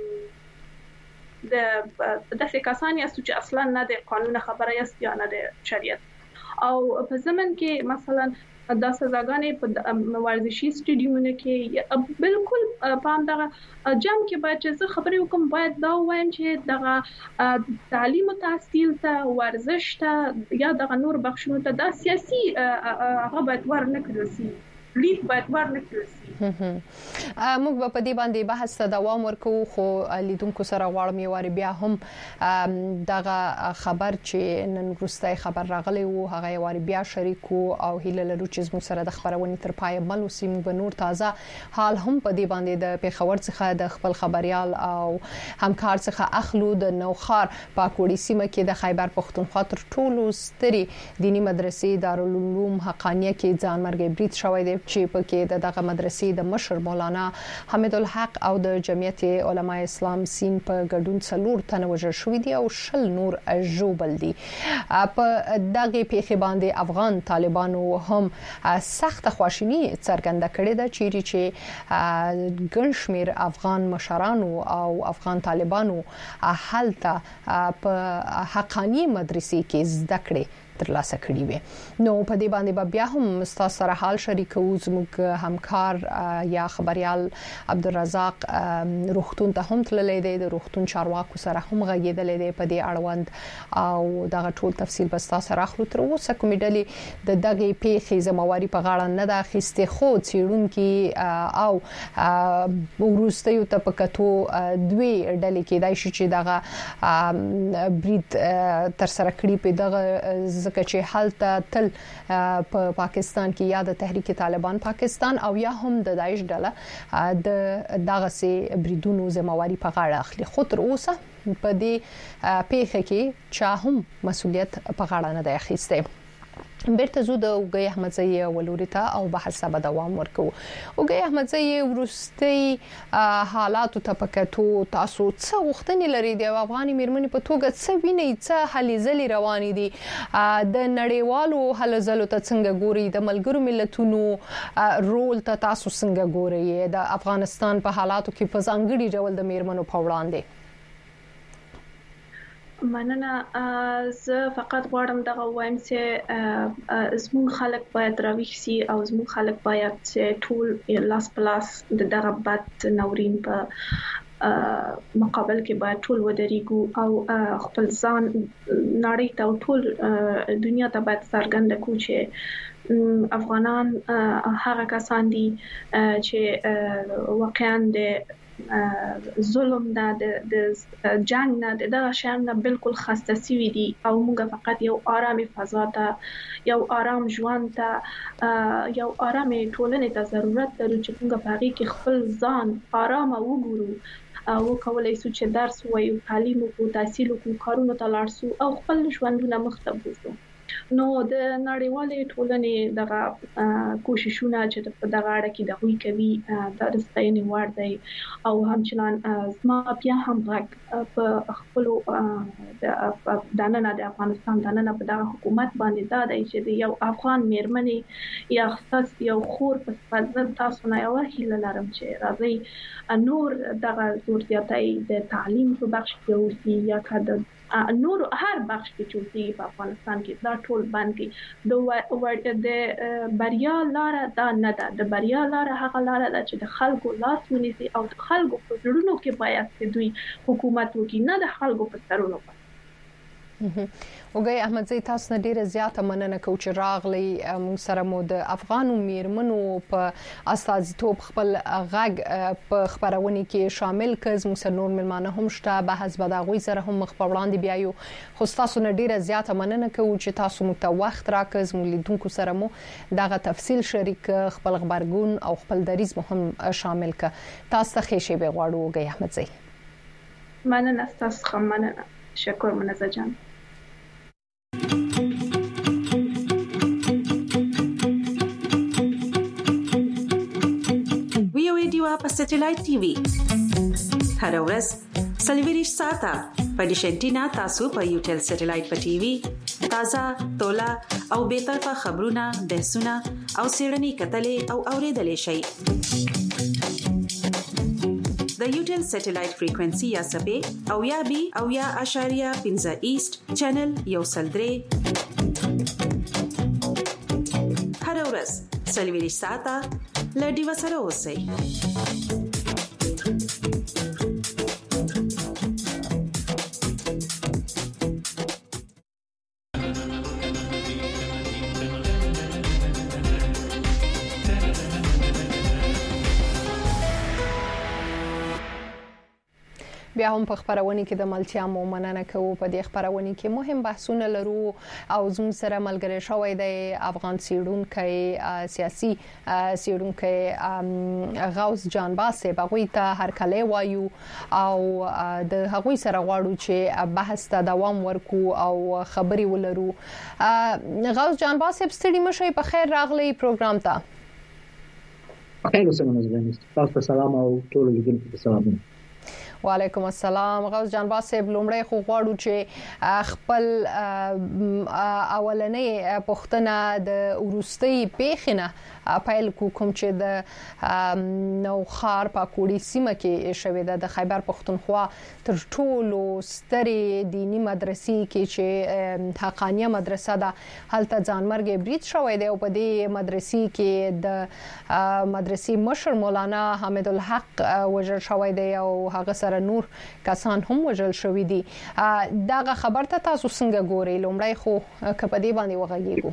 د داسې کسان یاستو چې اصلا نه د قانون خبره یاست یا نه د شریعت او په زمن کې مثلا دا سزاګانې په ورزشي سټیډیومونو کې بالکل پام دغه جام کې باید چې خبرې وکم باید دا وایم چې دغه تعلیم او تحصیل ته ورزش ته یا دغه نور بخښونو ته د سیاسي هغه باید ورنکړل شي لیک باید ورنکړل شي موږ په دې باندې بحث ته دوام ورکو خو لیدونکو سره غواړم یو بیا هم دغه خبر چې نن وروستي خبر راغلی وو هغه یو بیا شریکو او هیله لرو چې موږ سره د خبرونې تر پای مل وسیم به نور تازه حال هم په دې باندې د پیښور څخه د خپل خبريال او همکار څخه اخلو د نوخار پاکوړی سیمه کې د خیبر پختونخوا تر ټولو ستري دینی مدرسې دارالعلوم حقانیه کې ځانمرګ برید شوی دی چې په کې دغه مدرسې د مشر مولانا حمید الحق او د جمعیت علماء اسلام سین په ګډون 4 تنه وژل شوې دي او 10 نور ژوبل دي په دغه پیښه باندې افغان طالبانو هم سخت خواشینی څرګنده کړې ده چې ګنشمیر افغان مشرانو او افغان طالبانو حالته په حقانی مدرسې کې زده کړې ترلاسه کړی وي نو په دې باندې بیا هم تاسو سره حال شریکو زموږ همکار یا خبريال عبدالرزاق روختون ته هم تللی دی د روختون چارواکو سره هم غږیدل دی په دې اړوند او دغه ټول تفصیل به تاسو سره اخلو تر اوسه کومې ډلې د دغه پیښې ذمہواری په غاړه نه ده اخیسته خو چیرونکو او ورستیو ته پکاتو دوی ډلې کې دای شي چې دغه برید تر سره کړی په دغه ځکه چې حالته تل په پاکستان کې یا د تحریک طالبان پاکستان او یا هم د داعش ډله د دغه سي بریدونو ذمہواری په غاړه اخلي خو تر اوسه په دې پیښه کې چا هم مسؤلیت په غاړه نه دی اخیسته بیرته زو د اوګي احمدزئی ولورتا او بحث به دوام ورکو اوګي احمدزئی ورستي حالات ته پکاتو تاسو څه وختنی لري د افغاني میرمنې په توګه څه ویني څه حلیزلي رواني دي د نړیوالو حلزلو ته څنګه ګوري د ملګرو ملتونو رول ته تاسو څنګه ګوري د افغانستان په حالاتو کې په ځانګړي ډول د میرمنو په وړاندې مننه. زه فقط غواړم دغه وایم چې زموږ خلک باید راویښ شي او زموږ خلک باید چې ټول لاس پلاس دغه بد ناورین په مقابل کې باید ټول ودرېږو او خپل ځان نړۍ ته او ټول دنیا ته باید څرګند کړو چې افغانان هغه کسان دي چې واقعاً د ظلم نه د جنگ نه دغه شان نه بالکل خسته سوي دي او موږ فقط یو آرامي فضا ته یو آرام ژوند ته یو آرامي ټولنې ته ضرورت لرو چې موږ په هغه کې خپل ځان آرام وګورو او کولای شو چې درس وایو، تعلیم وکړو، تحصیل وکړو، کارونو ته لاړ شو او خپل ژوندونه مخته بوځو. نو د نړیوالې ټولنې دغه کوششونه چې په دغه اړه کې د هوی کوي د ستاینې وړ دی او همچنان ما بیا هم غږ په خپل د افغانستان دننه په دغه حکومت باندې دا دی چې یو افغان میرمنې یا خاص یو خور په فضل تاسو نه یو هیله لرم چې راځي نور دغه ضرورتي د تعلیم په بخش کې او یا کده نور هر بخش کې چې په افغانستان کې دا ټول باندې د بریا لار دا نه ده. د بریا لار هغه لار ده چې د خلکو لاس ونیسي او د خلکو په زړونو کې باید دوی حکومت وکړي، نه د خلکو په سرونو. وګي احمد زئی تاسو نه ډیره زیاته مننه کوم چې راغلی موږ سره مو د افغان میرمنو په استازیتوب خپل غږ په خبرونه کې شامل کړ. موږ سره نور ملمانه هم شته، بحث به دا غوي سره هم مخ په وړاندې بیايو. خو تاسو نه ډیره زیاته مننه کوم چې تاسو مو ته وخت راکړ، موږ لیدونکو سره مو دغه تفصیل شریک خپل خبرګون او خپل دریز هم شامل کړ. تاسو ته ښه شی به غواړو وګي احمد زئی. مننه تاسو هم مننه. شکر منزه جان. ویډیو په سټلایټ ټي وي هر ورځ سلیویریش ساته په ډیشنټینا تاسو په یوټل سټلایټ په ټي وي تازه تولا او به طرفه خبرونه بحثونه او سیړنی کتلې او اوریدلې شي. د یوټل سټلایټ فریکوئنسي یا سبې او یا بي او یا اشاریه 15 ایست چینل یو سلدري هر ورځ سلیویریش ساته لډي وسره اوسئ. بیا هم په خبرونه کې د ملتیا مو مننه کوو. په دې خبرونه کې مهم بحثونه لرو او زموږ سره ملګری شوی دی افغان سیډونکو سیاسي سیډونکو غوث جان باسه. بغوی ته هر کله وایو او د هغوی سره غواړو چې بحث ته دوام ورکو او خبري ولرو. غوث جان باسه ستړي مشه په خیر راغلی پروګرام ته. خیر اوسه منځ تاسو سلام او ټول لیدونکو ته سلام. وعلیکم السلام. غوث جان باسه لومړی خو غواړو چې خپل اولنې پښتنه د ورستۍ پیښنه پایل کوم چې د نوخار په کوړی سیمه کې شوې ده. د خیبر پښتونخوا تر ټولو سترې دینی مدرسې کې چې حقانیه مدرسه ده هلته ځانمرګ برید شوی دی او په دې مدرسې کې د مدرسې مشر مولانا حمید الحق وژل شوی دی او هغه سره نور کسان هم وژل شوی دي. دغه خبر ته تاسو څنګه ګورئ؟ لومړی خو کپدې باندې وغږیږو.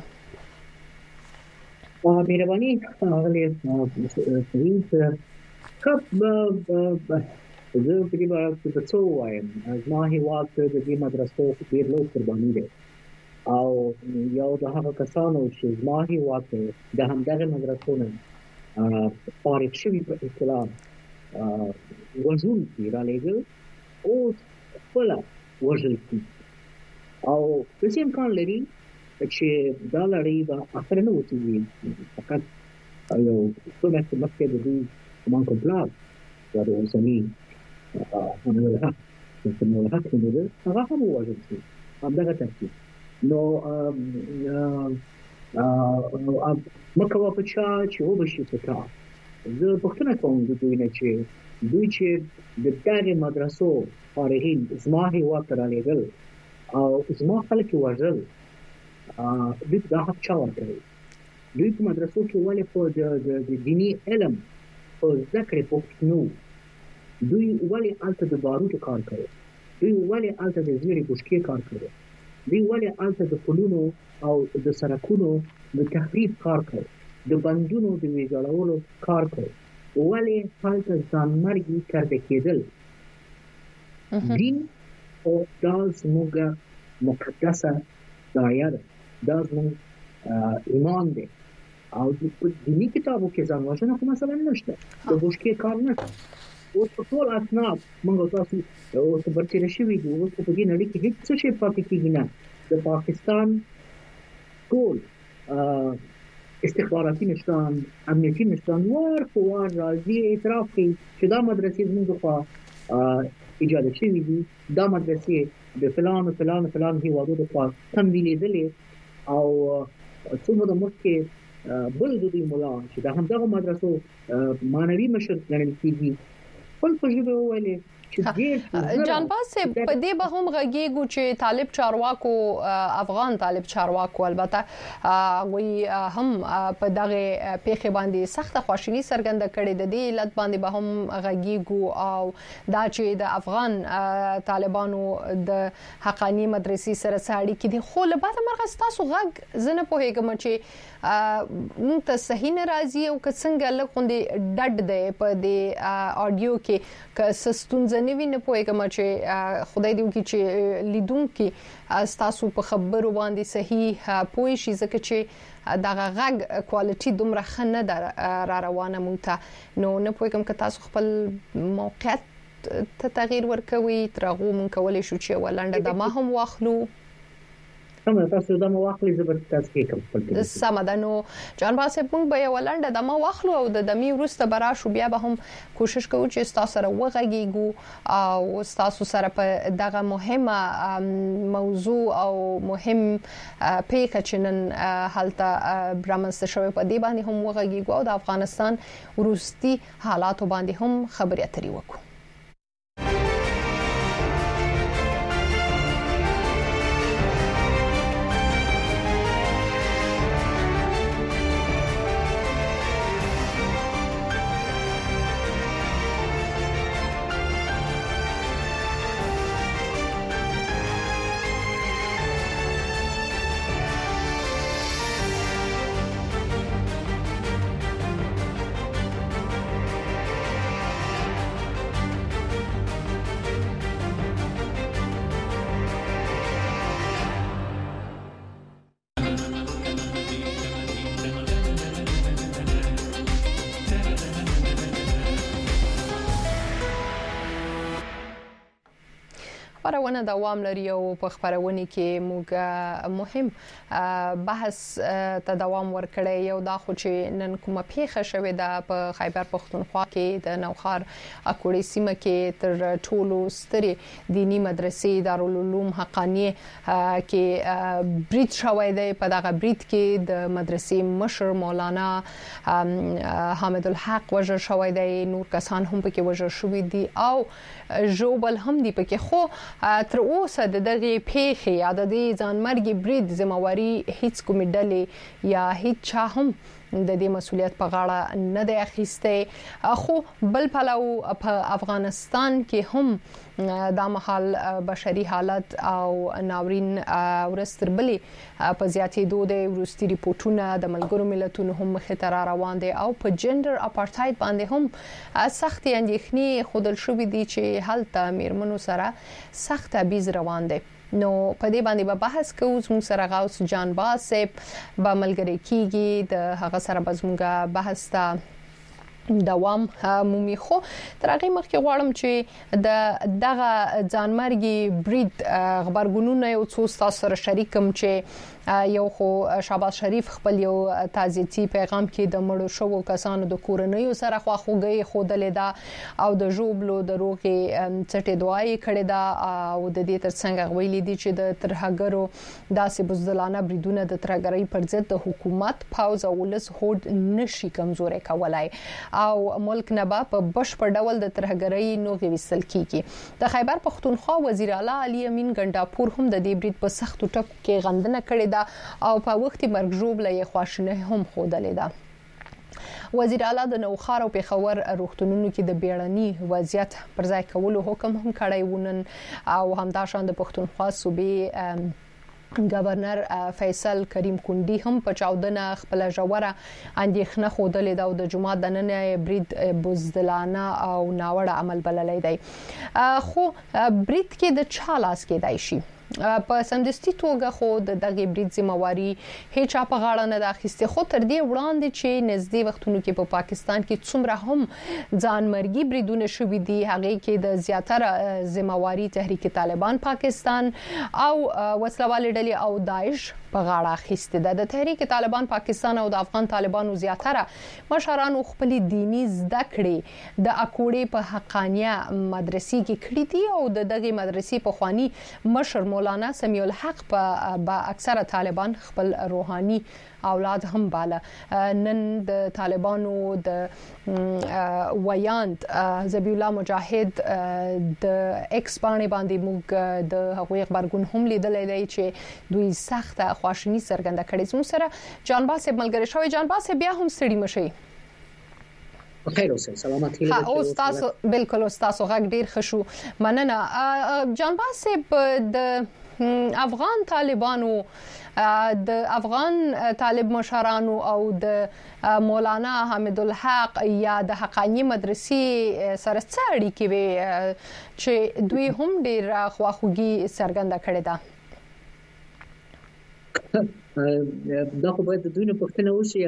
مهرباني هغه پولیس کپ زه په دې باندې څه وایم. ما هیواد د دې مدرسو ډېر لوی قرباني ده او یو د هغه کسانو چې ما هیواد د همدغه مدرسو نه فارغ شوي په اسلام وزن کې را لګل او خپل وژل کی او د څه امکان لري چې دا لړۍ به اخر نه وځي. فقط یو څه مخکې د دې کوم کمپلاس دا د اوسنی هغه هم وژل کی همدغه ترتیب. نو مکه په چا چې وبشي څه زه پښتنه کوم د دوی نه چې د دغه مدرسو فارغین زما هیواد ته راغلل او زما خلک وژل دوی دا حق چا ورکوي دوی په مدرسو کې ولې په د دیني علم په ذکر پښتنو دوی ولې الته د باروتو کار کوي دوی ولې الته د زیري بشکې کار کوي دوی ولې الته د پلونو او د سړکونو د تخریب کار کوي د بندونو د ویجاړولو کار کوي ولې هلته ځانمرګي کرده کېدل دین او دا زموږ مقدسه داعیه ده دا زموږ ایمان دی او په دیني کتابو کې ځان وژنه خو مثلا نشته د بشکې کار نشته اوس په ټول اسناد موږ تاسو اوس برچې شوي دي اوس په دې نړۍ کې هیڅ څه پاتې کېږي نه د پاکستان ټول استخباراتي نشان امنیتي نشان ور په ور راځي اعتراف کوي چې دا مدرسې زموږ په ایجاد شوي دي دا مدرسې د فلان هیوادو د خوا تمویلېدلې او څومره د مخکې بل د دوی مولا چې د همدغه مدرسو معنوي مشر ګڼل کېږي خپل په ژبه وویلې جانباز په دې به هم غږیږو چې طالب چارواکو افغان طالب چارواکو البته وی هم په دغه پیښه باندې سخت خواشینی څرګنده کړې د دې علت باندې به هم غږیږو او دا چې د افغان طالبانو د حقانی مدرسې سره ساړي کې د خو له بعد مرغه تاسو غږ زنه په هیګم چې موږ ته صحیح ناراضي او که څنګه لکوندې ډډ دی په دې اډیو کې که سستون نوی نه پوهیږم چې خدای دې وکړي چې لیدونکو تاسو په خبرو باندې صحیح پوه شي ځکه چې دا غږ کوالټي دومره خنه را روانه مونږ ته نو نه پوهیږم که تاسو خپل موقعیت ته تغییر ورکوي ترغه مونږ کولای شو چې ولنډه د ما هم واخلو سم تاسو د ما واخلې زبر تاسو کې کوم خپل سم ده نو جان باسه مونږ به ولنډه د ما واخلو او د دمی ورسته برا شو بیا به هم کوشش کوو چې تاسو سره وغږیږو او تاسو سره په دغه مهمه موضوع او مهم پیښه چې نن هلته برامسته شوی په دې باندې هم وغږیږو او د افغانستان وروستي حالات باندې هم خبرې اترې وکړو خبرونه دوام لري او په خبرونه کې موږ مهم بحث ته دوام ورکړی یو دا خو چې نن کومه پیښه شوې ده په خیبر پختونخوا کې د نوخار اکوړې سیمه کې تر ټولو سترې دینی مدرسې دارالعلوم حقانیه کې بریټ شوی دی په دغه بریټ کې د مدرسې مشر مولانا حامد الحق وژل شوی دی نور کسان هم پکې وژل شوي دي او جوبل هم دی پکې خو تر اوسه د دغه پیښې یا د ځانمرګي برید ذمہواری هیڅ کومې ډلې یا هیڅ چا هم د دې مسولیت په غاړه نه دی اخیسته خو بل پلو په افغانستان کې هم د مهال بشري حالت او ناورین ورستربلې په زیاتېدو د ورستي ریپورتونه د ملګرو ملتونو هم مخه تر روان دي او په جندر اپارټاید باندې هم سخت اندېښنې خودل شوې دي چې هلته میرمنو سره سخت ابیز روان دي نو په دې باندې به بحث کوو زموږ سره غوث جان باسب به ملګری کیږي د هغه سره به زموږ بحث ته دوام مومي خو تر هغه مخکې غواړم چې دغه ځانمرګي برید خبرګونونه یو څو تاسو سره شریکم چې یو خو شهباز شریف خپل یو تعزیتي پیغام کې د مړو شوو کسانو د کورنۍ سره خواخوږي خودلې ده او د جوبلو د روغي چټي دعای کړې ده او د دې ترڅنګ غویلې دي چې د ترهګرو داسې بزدلانه بریدونه د ترهګرۍ پر ضد د حکومت پاوز او ولس هوډ نشي کمزوري کولای او ملک نه په بشپړ ډول د ترهګرۍ نوغې وسل کیږي د خیبر پختونخوا وزیر اعلی علي امین ګنډاپور هم د دې برید په سختو ټکو کې غندنه کړې ده او په وخت مرګ ژوب لې خواشنه هم خودلې ده وزیر اعلی د نوخار او پیښور روغتونونو کې د بیړني وضعیت پر ځای کولو حکم هم کړی ونن او همداشان د پختونخوا صوبې گورنر فیصل کریم کندی هم په چاودنه خپل جوړه اندېښنه خوده د جمعه د نن برید بوزدلانه او ناوړه عمل بللی دی خو برید کې د چا لاس کې دی شي په سمدستي توګه خو د دغه برید ذمہواری هیڅ په غاړه نه اخیسته خو تر دې وړاندې چې نږدې وختونو کې په پاکستان کې څومره هم ځانمرګي بریدونه شوې دي هغه کې د زیاتره ذمہواری تحریک طالبان پاکستان او وسلوال ډلې او داعش په غاړه اخیسته ده د تحریک طالبان پاکستان او د افغان طالبانو زیاتره مشرانو خپل دینی زده کړې د اکوړې په حقانیه مدرسې کې کړې دي او د دغه مدرسې په خواني مشر مولانا سمیع الحق په اکثره طالبان خپل روحاني اولاد هم باله نن د طالبانو د ویاند ذبیح الله مجاهد د ایکس باندې موږ د هغوی خبرګون هم لیدلې دی چې دوی سخته خواشنی څرګنده کړې زموږ سره جان باسه ملګری شوی جان باسه بیا هم ستړي مشي خیر اوسه سلامتی او تاسو بالکل تاسو غږ ډیر خشو مننه جان باسه د افغان طالبانو د افغان طالب مشرانو او د مولانا حمید الحق یا د حقانی مدرسې سره څه اړیکې وي چې دوی هم ډیر خواخوږي څرګنده کړې ده دا خو باید دوی نه پوښتنه وشي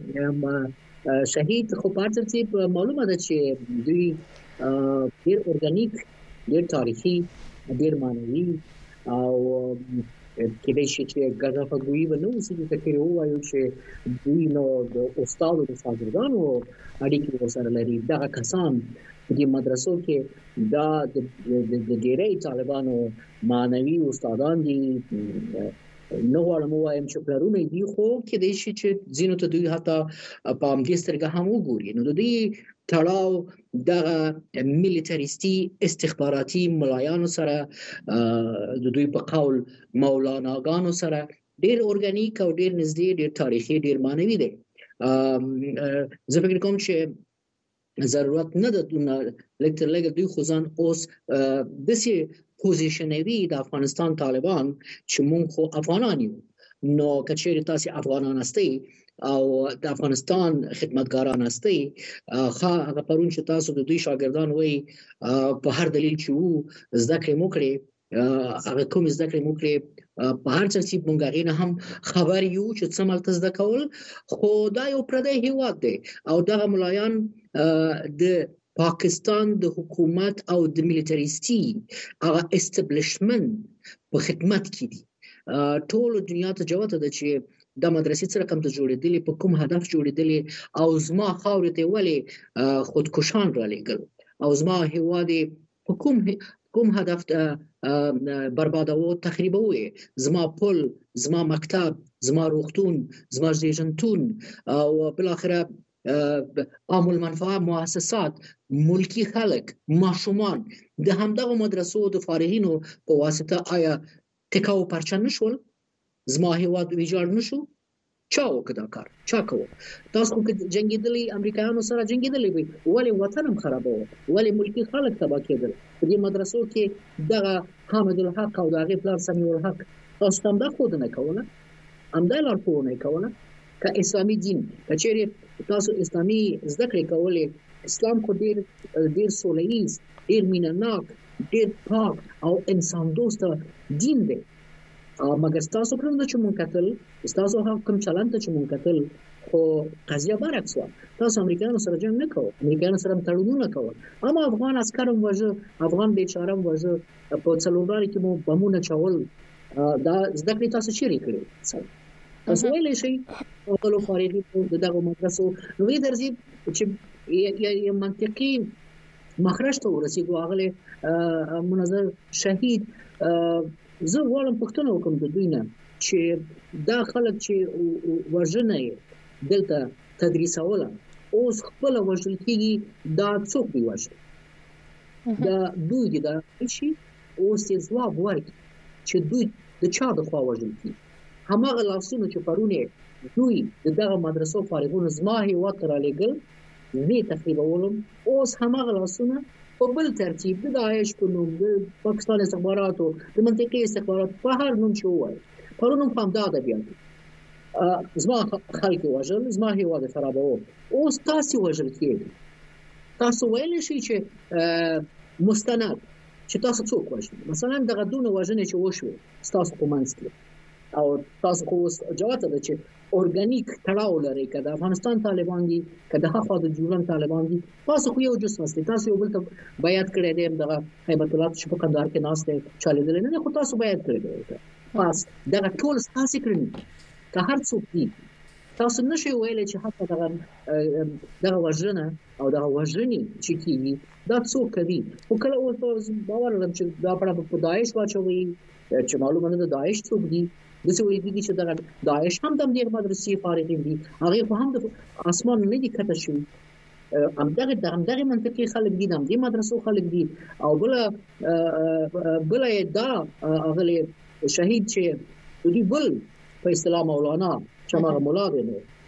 هغه شهید خو پاتې معلومه ده چې دوی ډیر اورګانیک ډیر تاریخي ډیر معنوي او کله چې غزافګوي ونه وسې د کېرو وایو چې دوی نو د استادو د شاګردانو اړیکې ورسره لري دا کسان د مدرسو کې دا د ډېرې طالبانو معنوي استادان دي نو غواړم وایم چې پلرونه دي خو کې د شي چې زینو ته دوی حتی په امدې سترګه هم وګوري نو د دې تړاو د ملیټریستي استخباراتي ملایانو سره د دوی په قول مولاناګانو سره ډېر اورګانیک او ډېر نږدې ډېر تاریخي ډېر معنوي دی زه فکر کوم چې ضرورت نه ده لکه دوی خو ځان اوس داسې پوزیشنوي د افغانستان طالبان چې مونږ خو افغانان یو نو کچېرې تاسو افغانان استئ او د افغانستان خدمتګاران استئ هغه پرون چې تاسو د دوی شاګردان وای په هر دلیل چې وو زده کړې مو کړې هغه کوم زده کړې مو کړې په هر ترتیب مونږ غوښنه هم خبر یو چې څه ملته زده کول خو دا یو پردی هیواد دی او دغه ملایان د پاکستان د حکومت او د ملیټریستي هغه استابلیشمنت په خدمت کې دي ټول دنیا ته جوته ده چې د مدرسې سره کوم ته جوړېدلې په کوم هدف جوړېدلې او زما خاورې ته ولې خودکشان را لګل او زما هیواد په کوم هدف بربادوو تخریبوي زما پل زما مکتب زما روغتون زما زیږنتون او بل اخره عام المنفعه مؤسسات ملکی خلک ماشومان د همدغه مدرسو د فارغینو په واسطه آیا ټکاو پرچن نشول زما هیواد ویجاړ نشو چا وکړه کار چا کوو تاسو خو جنگیدلی امریکایانو سره جنگیدلی وي ولی وطن هم خرابو ولی ملکی خلک تبا کېدل په دې مدرسو کې دغه حامد الحق او دغه پلار سمیع الحق تاسو هم دا خود نه کوله هم دا لارښوونه کوله که اسلامي دین کچېرې تاسو اسلامي زده کړې کولې اسلام خو ډېر سولهییز ډېر مینه‌ناک ډېر پاک او انسان دوسته دین دی مګر تاسو کوم چې مونږ کتل تاسو هم کوم چلند چې مونږ کتل خو قضیه برعکس و تاسو امریکایانو سره جنگ نه کوو امریکایانو سره تړونونه کوو اما افغان عسکر هم وژه افغان بیچاره هم وژه په څلورلاري کې مو بمونه چول دا زده کړې تاسو چیرې کړې تاسو ویلې شي او له فارغي د دغه مدرسو نو درځي چې یو منطقي مخرج ته ورسېږو هغه منظر شهید زه غواړم پوښتنه وکړم د دوی نه چې دا خلک چې وژنه دلته تدریسوله اوس خپل وژل کیږي دا څوک دی وژل دا دوی دا شي اوس یې ځواب ورکړي چې دوی د چا د خوا وژل کیږي هماغه لاسونه چې پرونه دوی دغه مدرسو فارغون زما هیواد ته رالېږل زه تقریباً اوس هماغه لاسونه په بل ترتیب د داعش په نوم د پاکستان استخباراتو د منطقې استخبارات په هر نوم چې وایي پرونه هم دا د بیا زما خلک وژل زما هیواد خرابو اوس تاسو وژل کیږي تاسو ویل شي چې مستند چې تاسو څوک وژل مثلا دغه دونه وژنې چې وشوي تاسو په منځ کې او تاسو خو جواب ده چې اورګانیک تړاو لري کله افغانستان طالبان دي کله هغه د جولان طالبان دي تاسو خو یو جسم استي تاسو یو بل ته بیعت کړی دی دغه هیبت الله چې په کندهار کې ناشته چالي نه خو تاسو بیعت کړی دی پس دغه ټول تاسو کړی که هر څوک دي تاسو نشئ ویلای چې حتی دغه وژنه او دغه وژنې چې کیږي دا څوک کوي خو کله اوس باور لرم چې دا په داعش واچوي چې معلومه نه ده داعش څوک دي د څه ویل دي چې دغه داعش هم د دې مدرسې فارغین دي هغه په هم د اسمان نه دي کته شوی همدغه منطقي خلک دي د مدرسو خلک دي او بل دا اغلی شهید چې دوی بل په اصطلاح مولانا شمار مولا دی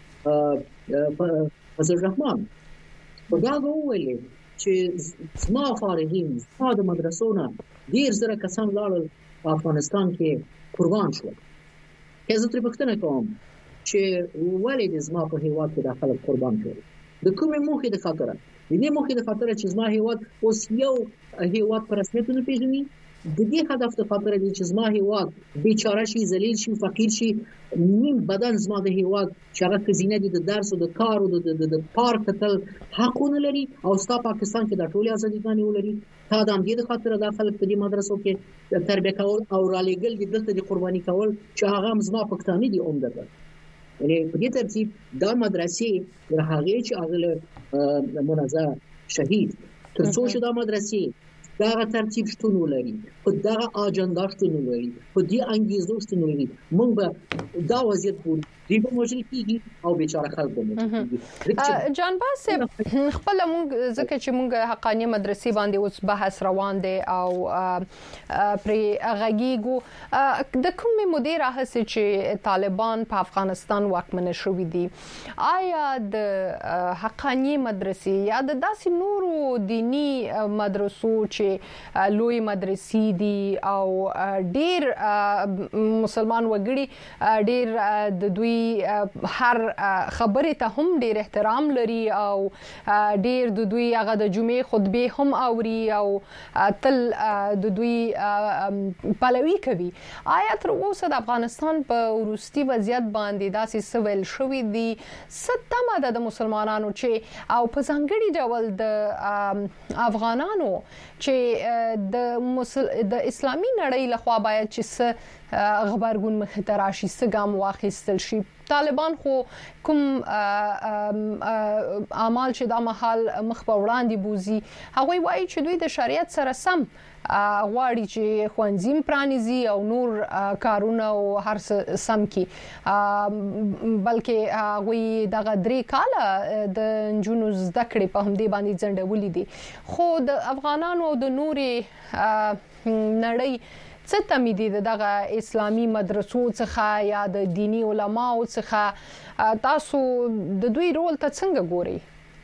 فضل الرحمن په دا ویلي چې زما فارغین زما د مدرسونه ډیر زره کسان لاړل په افغانستان کې قربان شول که زه ترې پوښتنه کوم چې ولې د زما په هیواد کې د خلک قربان شول د کومې موخې د خاطره د دې موخې د خاطره چې زما هیواد اوس یو هیواد په رسمیت نه پیژني د دې هدف د خاطره چې زما هیواد بیچاره شي ذلیل شي فقیر شي نیم بدن زما د هیواد چې هغه خزینه دي د درس او د کار او د پارک تل حقونه لري او ستا پاکستان کې د ټولي ازاديګانې ولري تا د دې خاطره د خلک په دې مدرسو کې تربیه کول او رالېګل دي دلته د قرباني کول چې هغه زما پښتانه دي عمده ده یعنی په دې ترتیب دا مدرسې د هغه چې هغه منازع شهید تر څو چې دا مدرسې دا ترتیب شتون ولري په دا اجنډا شتون ولري په دې انګیزو شتون ولري موږ به دا وضعیت پور دی په موجل کېږي او بیچاره خلک به جان باس خپل موږ ځکه چې موږ حقاني مدرسې باندې اوس بحث روان دي او پر غږیګو د کومې مدیر هڅه چې طالبان په افغانستان واکمن شوي دي آیا د حقاني مدرسې یا د داسې نورو دینی مدرسو چې لوی مدرسې دي او ډیر مسلمان وګړي ډیر د دوی هر خبره ته هم ډیر احترام لري او ډیر د دوی هغه د جمعې خطبه هم اوري او تل د دوی پلوي کوي آیا تر اوسه د افغانستان په وروستي وضعیت باندې داسې سویل شوې دي ستمه د مسلمانانو چې او په ځانګړي ډول د افغانانو چې د اسلامي نړۍ لخوا باید چې خبرګون مخ ته راشي سګام واخیستل شي طالبان خو کوم اعمال چې د مهال مخ په وړاندې بوزي هغه وایي چې دوی د شریعت سره سم غواړي چې خوانزیم پرانیزي او نور کارونه او هر سم کی بلکې هغه دغه درې کاله د جنونو زده کړې په همدې باندې ځنډولې دي خو د افغانانو او د نوري نړۍ څه تمیدي دغه اسلامي مدرسو څخه یا د دینی علماو څخه تاسو د دوی رول ته څنګه ګورئ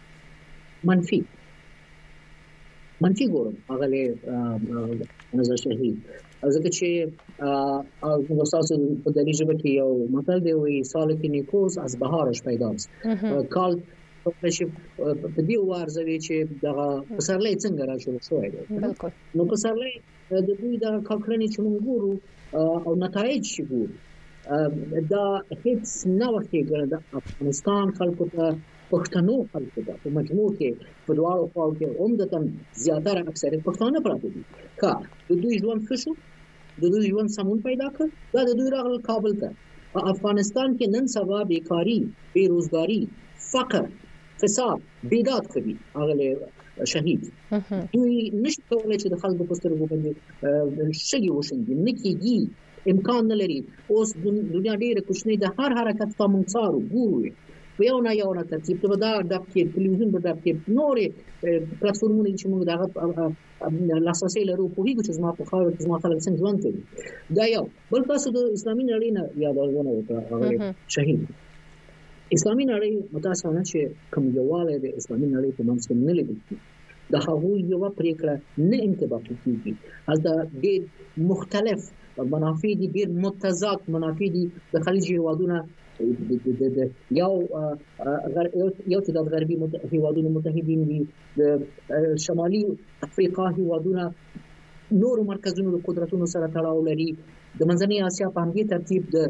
منفي ګورم هغه له نظر شهید ځکه چې تاسو په دې ژبه کې یو متل دی وی سال کې نیکوز از بهارش پیداست کال په دې ورځوي چې دغه پسرلی څنګه راشي شوی دی بالکل نو پسرلی د دوی د کارکړنې چې موږ ګورو او نتایج چې ګورو دا هیڅ نه وخت د افغانستان خلکو ته پښتنو خلکو ته په مجموع کې په دواړو خواو کې عمدتاً زیاتره اکثریت پښتانه پراته دي که د دوی ژوند ښه شو د دوی ژوند سمون پیدا کړ دا د دوی راغل کابل ته په افغانستان کې نن سبا بیکاری بیروزګاری فقر فساد بیداد کوي هغه شهید دوی نشي کولای چې د خلکو په سترګو باندې شګي وشندي نه کېږي امکان نه لري اوس دنیا ډیره کوچنۍ د هر حرکت په منځارو ګوري په یو نه ترتیب ته دا د ټلویزیون په کې نورې پلیټفارمونه چې موږ دغه لاسرسي لرو په هیڅ چې زما په خاور کې زما خلک څنګه ژوند کوي دا یو بل تاسو د اسلامي نړۍ نه یادونه وکړه شهید اسلامي نړۍ متاسفانه چې کوم یواله د اسلامي نړۍ په منځ کې نه لیدل د هغوی یو پریکړه نه انتباهي کیږي از د ډېر مختلف منافع دي ډېر متضاد منافع دي د خلیج هیوادونه یو چې د غربي هیوادونو متحدین دي د شمالي افریقا هیوادونه نور مرکزونو د قدرتونو سره تړاو لري د منځنۍ اسیا په همدې ترتیب د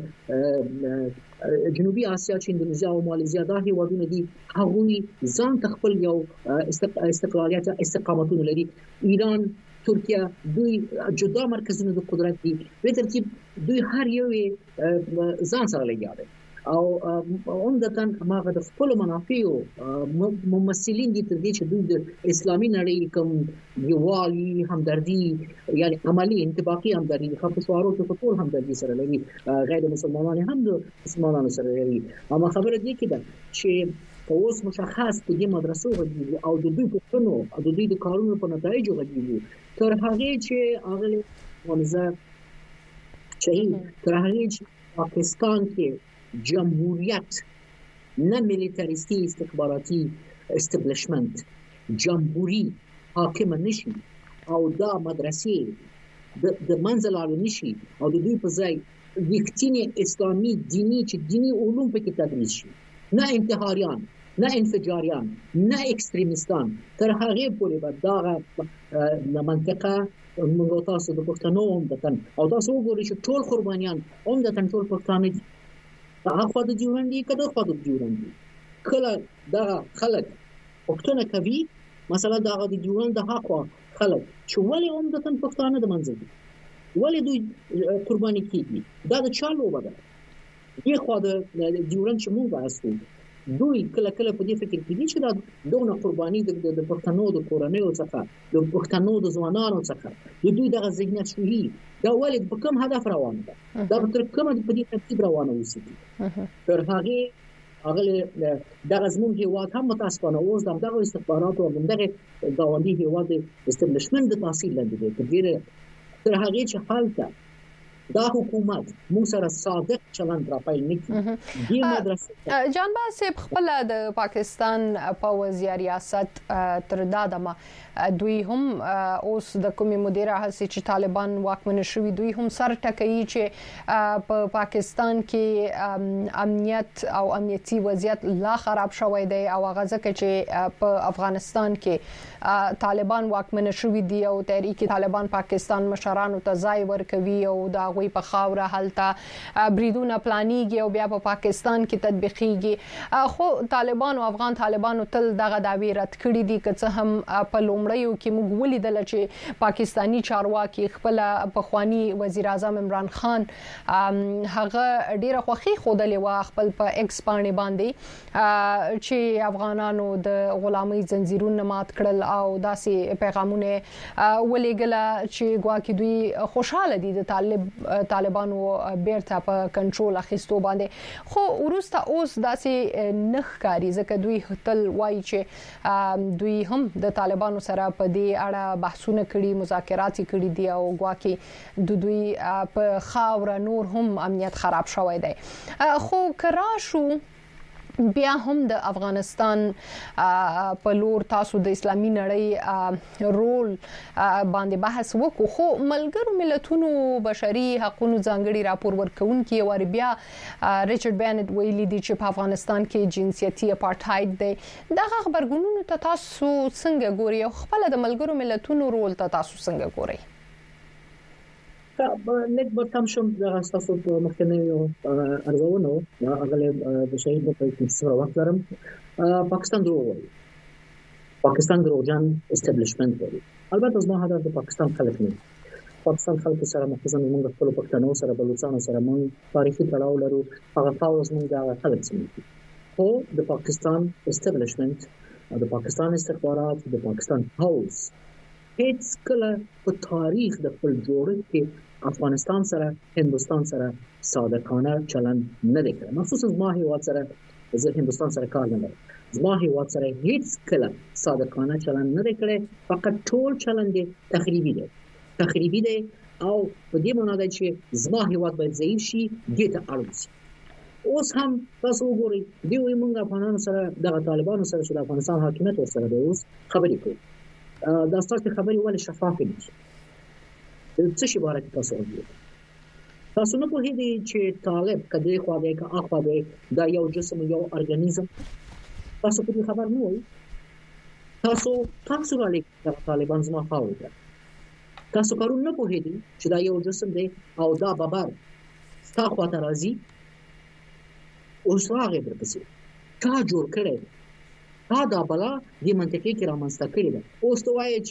جنوبي اسیا چې اندونیزیا او ماليزیا دا هیوادونه دي هغوی ځان خپل یو استقلالیت استقامتونه لري ایران ترکیه دوی جدا مرکزونه د قدرت دي په ترتیب دوی هر یو ځان سره لګیا دي او عمدتاً هغه د خپل منافعو ممثلین دي تر دې چې دوی د اسلامي نړۍ کوم یوالي همدردي یعنی عملی انطباقي همدردي خو په شعارو کې ټول همدردي سره لري غیر مسلمانانو هم د مسلمانانو سره لري اما خبره دې کې ده چې اوس مشخص په دې مدرسو غږیږي او د دوی په فنو او د دوی د کارونو په نتایجو غږیږي تر هغه چې هغه ونځه شهید تر هغه چې پاکستان کې جمهوریت نه ملیتاریستی استخباراتی استبلیشمنت جمهوری حاکم نشي او دا مدرسې د منځل نشي او د دوی په ځای وکتینی اسلامی دینی چې دینی علوم پکې تدریس شي نه انتحاریان نه انفجاریان نه اکستریمیستان تر هغه پورې به دا منطقه موږ تاسو د پښتنو همدتن او تاسو وګورئ چې ټول قربانیان همدتن ټول پښتانه دي هغه خو د جوړندې کده خو د جوړندې کله دا خلک پښتنه کوي مثلا دا د جوړند د حق خلک چې ولې همدتن پښتانه د منځ دي ولې دوی قرباني کیږي دا د چا لوبه ده یې خو د جوړند چې موږ واسو دوی کله په دې فکر کې دي چې دا دونه قرباني د پښتنو د کورنیو څخه د پښتنو د ځوانانو څخه دوی دغه ذهنیت شوی دا ولې په کوم هدف روان ده دا تر کومه په دې ترتیب روانه اوسي تر هغه دغه زموږ هیواد هم متاسفانه اوس دغه استخبارات او دغه گاونډي هیواد استبلیشمنت د تحصیل لاندې دی تر هغه چې حالته دا حکومت موږ سره صادق چلند را پیل نکړي دې مدرسې جان باسب خپل د پاکستان په وزیر ریاست تر دادمه دوی هم اوس د کومي مدیره هسي چې طالبان واکمن شوی دوی هم سر ټکوي چې په پاکستان کې امنیت او امنیتي وضعیت لا خراب شوی دی او غزه کې چې په افغانستان کې طالبان واکمن شوی دی او تحریک طالبان پاکستان مشرانو ته ځای ورکوي او دا غوي په خاوره حالت بریدونه پلانیږي او بیا په پاکستان کې تطبیقيږي خو طالبان او افغان طالبانو تل دغه داوی رد کړی دي که څه هم په لومړیو کې موږ ولیدل چې پاکستانی چارواکي خپل پخوانی وزیر اعظم عمران خان هغه ډیره خوخي خودلې وا خپل په ایکس باندې چې افغانانو د غلامۍ زنجیرونه مات کړل او داسې پیغامونه ولېګل چې ګواکې دوی خوشاله دي د طالبانو بیرته په کنټرول اخیستو باندې خو ورسته اوس داسې نخکاری ځکه دوی تل وایي چې دوی هم د طالبانو سره په دې اړه بحثونه کړي مذاکرات کړي دي او ګواکې دوی په خاور نور هم امنیت خراب شوی دی خو کراشو بیا هم د افغانستان په لور تاسو د اسلامي نړۍ رول باندې بحث وکړو خو ملګرو ملتونو بشري حقوقو ځانګړي راپور ورکونکي ور بیا ریچارډ بینټ ویلي دی چې په افغانستان کې جنسيتي اپارټاید دی دغه خبرګونونو ته تاسو څنګه ګورئ او خپل د ملګرو ملتونو رول ته تاسو څنګه ګورئ لږ به کم شم د تاسو په مخکنیو ارزونو هغه د شهید په څیر وخت لرم پاکستان دروغجن استبلیشمنت دی البته زما هدف د پاکستان خلک نه پاکستان خلک سره مخزن موږ خپل پښتنو سره بلوچستان سره موږ تاریخي تړاو لرو هغه تاسو موږ د خلک سره خو د پاکستان استبلیشمنت د پاکستان استخبارات د پاکستان هاوس هیڅ کله په تاریخ د خپل جوړښت کې افغانستان سره هندستان سره صادقانه چلند نه دی کړی مخصوصا ما هیواد سره زه هندستان سره کار نه لرم زما هیواد سره هیڅ کله صادقانه چلند نه کړی فقط ټول چلند تخریبي دی او په دې معنی ده چې زما هیواد باید ضعیف شي دې ته اړ شي اوس هم تاسو وګورئ دی وي موږ افغانانو سره د طالبانو سره چې د افغانستان حاکمیت ورسره دی اوس خبرې کوي دا ستاسو خبرې ولې شفافې دي څه شي باره تاسو وګورئ تاسو نه پوهیږئ چې طالب کدی خو دی که اخوا دی دا یو جسم یو ارګانیزم تاسو په دې خبر نه وئ تاسو را لیک طالبان زما خاوره تاسو کارون نه پوهیږئ چې دا یو جسم دی او دا ببر ستا خواته راځي اوس هغه درپسې تا جوړ کړی تا دا بلا د منطقې کې رامنځته کړې ده اوس ته وایې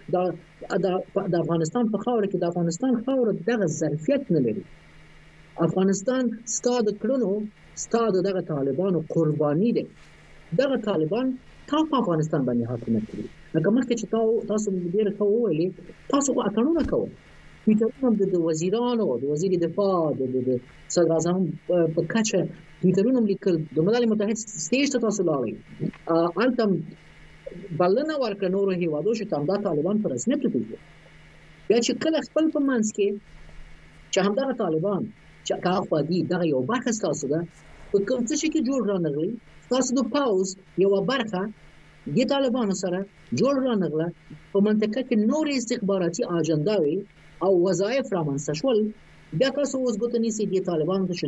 چې د افغانستان په خاوره کې د افغانستان خاوره دغه ظرفیت نه لري افغانستان ستا د کړنو ستا دغه طالبانو قرباني دی دغه طالبان تا په افغانستان باندې حاکمیت کوي لکه مخکې چې تاسو ډېر ښه وویلې تاسو خو اتڼونه کوئ ټویټرونه د وزیرانو د وزیر دفاع د صدر اعظم په کچه ټویټرونه لیکل د ملل متحد سټیج ته تاسو لاړئ هلته بلنه ورکړه نورو هیوادو چې همدا طالبان په رسمیت وپېژني بیا چې کله خپل په منځ کې چې همدغه طالبان چې که اخوا دي دغه یو برخه ستاسو ده په کوم څه کې جوړ رانغلي ستاسو د پاوز یوه برخه د طالبانو سره جوړ رانغله په منطقه کې نورې استخباراتي اجنداوې او وظایف رامنځته شول بیا تاسو اوس ګوته نیسئ دې طالبانو ته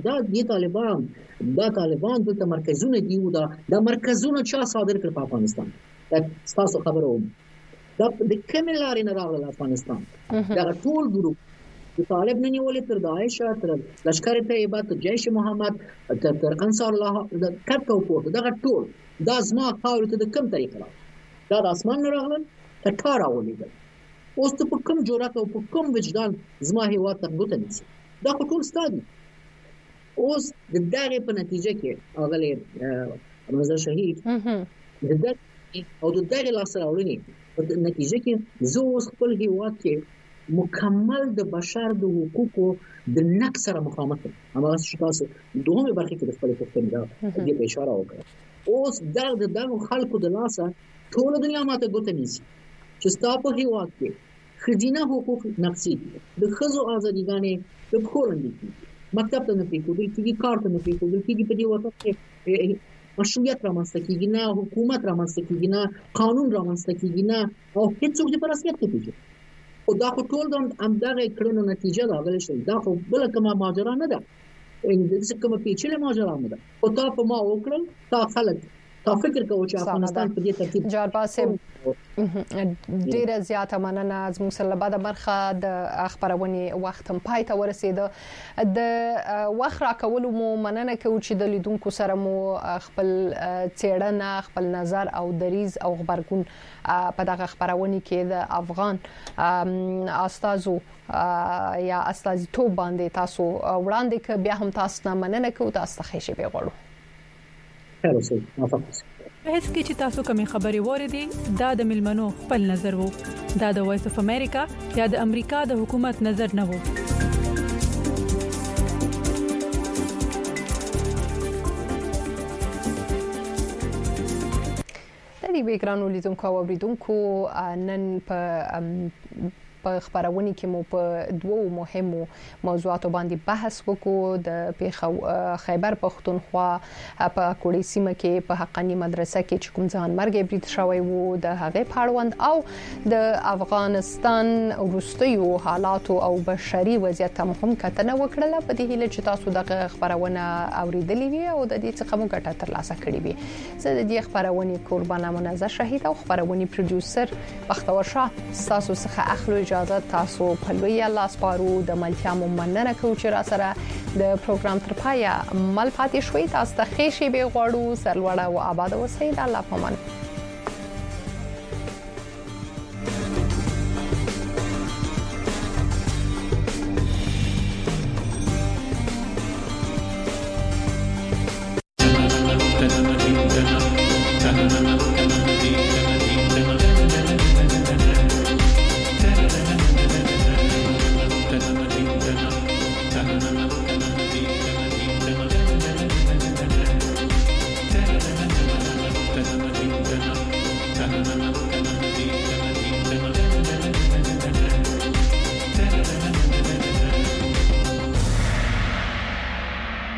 چې دا طالبان دلته مرکزونه دي او دا مرکزونه چا صادر کړ په افغانستان ستاسو خبره وم دا د کومې لارې نه راغلل افغانستان دغه ټول ګروپ د طالب نه نیولې تر داعش تر لشکر طیبه تر جیش محمد تر انصار الله د کټو پورته دغه ټول دا زما خاورې ته د کوم طریقه راغلل دا د اسمان نه راغلل ته ټا راولیدل اوس ته په کوم جرأت او په کوم وجدان زما هیواد ته ګوته نیسي دا خو ټول ستا دي اوس د دغې په نتیجه کې اغلی نظر شهید د دغې او د دغې لاسته راوړنې په نتیجه کې زه اوس خپل هیواد کې مکمل د بشر د حقوقو د نقض سره مخامخ یم هماغسې چې تاسو دوهمې برخې کې د خپلې پوښتنې دې ته اشاره وکړه اوس د دغو خلکو د لاسه ټوله دنیا ماته ګوته نیسي چې ستا په هیواد کې ښځینه حقوق نقضي د ښځو ازادیګانې د پښو لاندې کېږي مکتب ته نه پرېښودل کېږي کار ته نه پرېښودل کېږي په دې وطن کې مشروعیت رامنځته کېږي نه حکومت رامنځته کېږي نه قانون رامنځته کېږي نه او هېڅوک دې په رسمیت نه پېژني خو دا خو ټول د همدغې کړنو نتیجه راغلی شي دا خو بله کومه ماجرا نه ده داسې کومه پیچلې ماجرا نه ده خو تا په ما وکړل تا خلک تا فکر کوو چې افغانستان په دې ترتیب جارباز صاحب ډیره زیاته مننه زموږ سره له بعده برخه د خبرونې وخت هم پای ته ورسېده د وخت راکولو مو مننه کوو چې د لیدونکو سره مو خپل څېړنه خپل نظر او دریز او خبرګون په دغه خبرونې کې د افغان استازو یا استازیتوب باندې تاسو وړاندې ک بیا هم تاسو نه مننه کوو تاسو ته ښه شی وغواړو په هیڅ کې چې تاسو کومې خبرې وریدي دا د ملمنو خپل نظر وو دا د وایس اف امریکا یا د امریکا د حکومت نظر نه وو د بیګرانو لیدونکو او اوریدونکو نن په خبرونه کې مو په دوو مهمو موضوعاتو باندې بحث وکړو د خیبر پختونخوا په کوړی سیمه کې په حقانی مدرسه کې چې کوم ځان مرګ برید شوی وو د هغه پاړوند او د افغانستان وروستیو حالاتو او بشري وضعیت هم کتنه وکړه په دې هیله چې تاسو دغه خبرونه اوریدلې وي او د دې څخه مو ګټه ترلاسه کړې وي زه د دې خبرونه قربانه منزه شهید او خبرونه پروډوسر بختور شاه تاسو څخه اخلو تاسو په لوی الله سپارو د ملتیا مننه کوم چې را سره د پروګرام تر پایه مل پاتې شوي تاسو ته ښه شی به غواړو سرلوړه او آباد اوسئ د الله په امان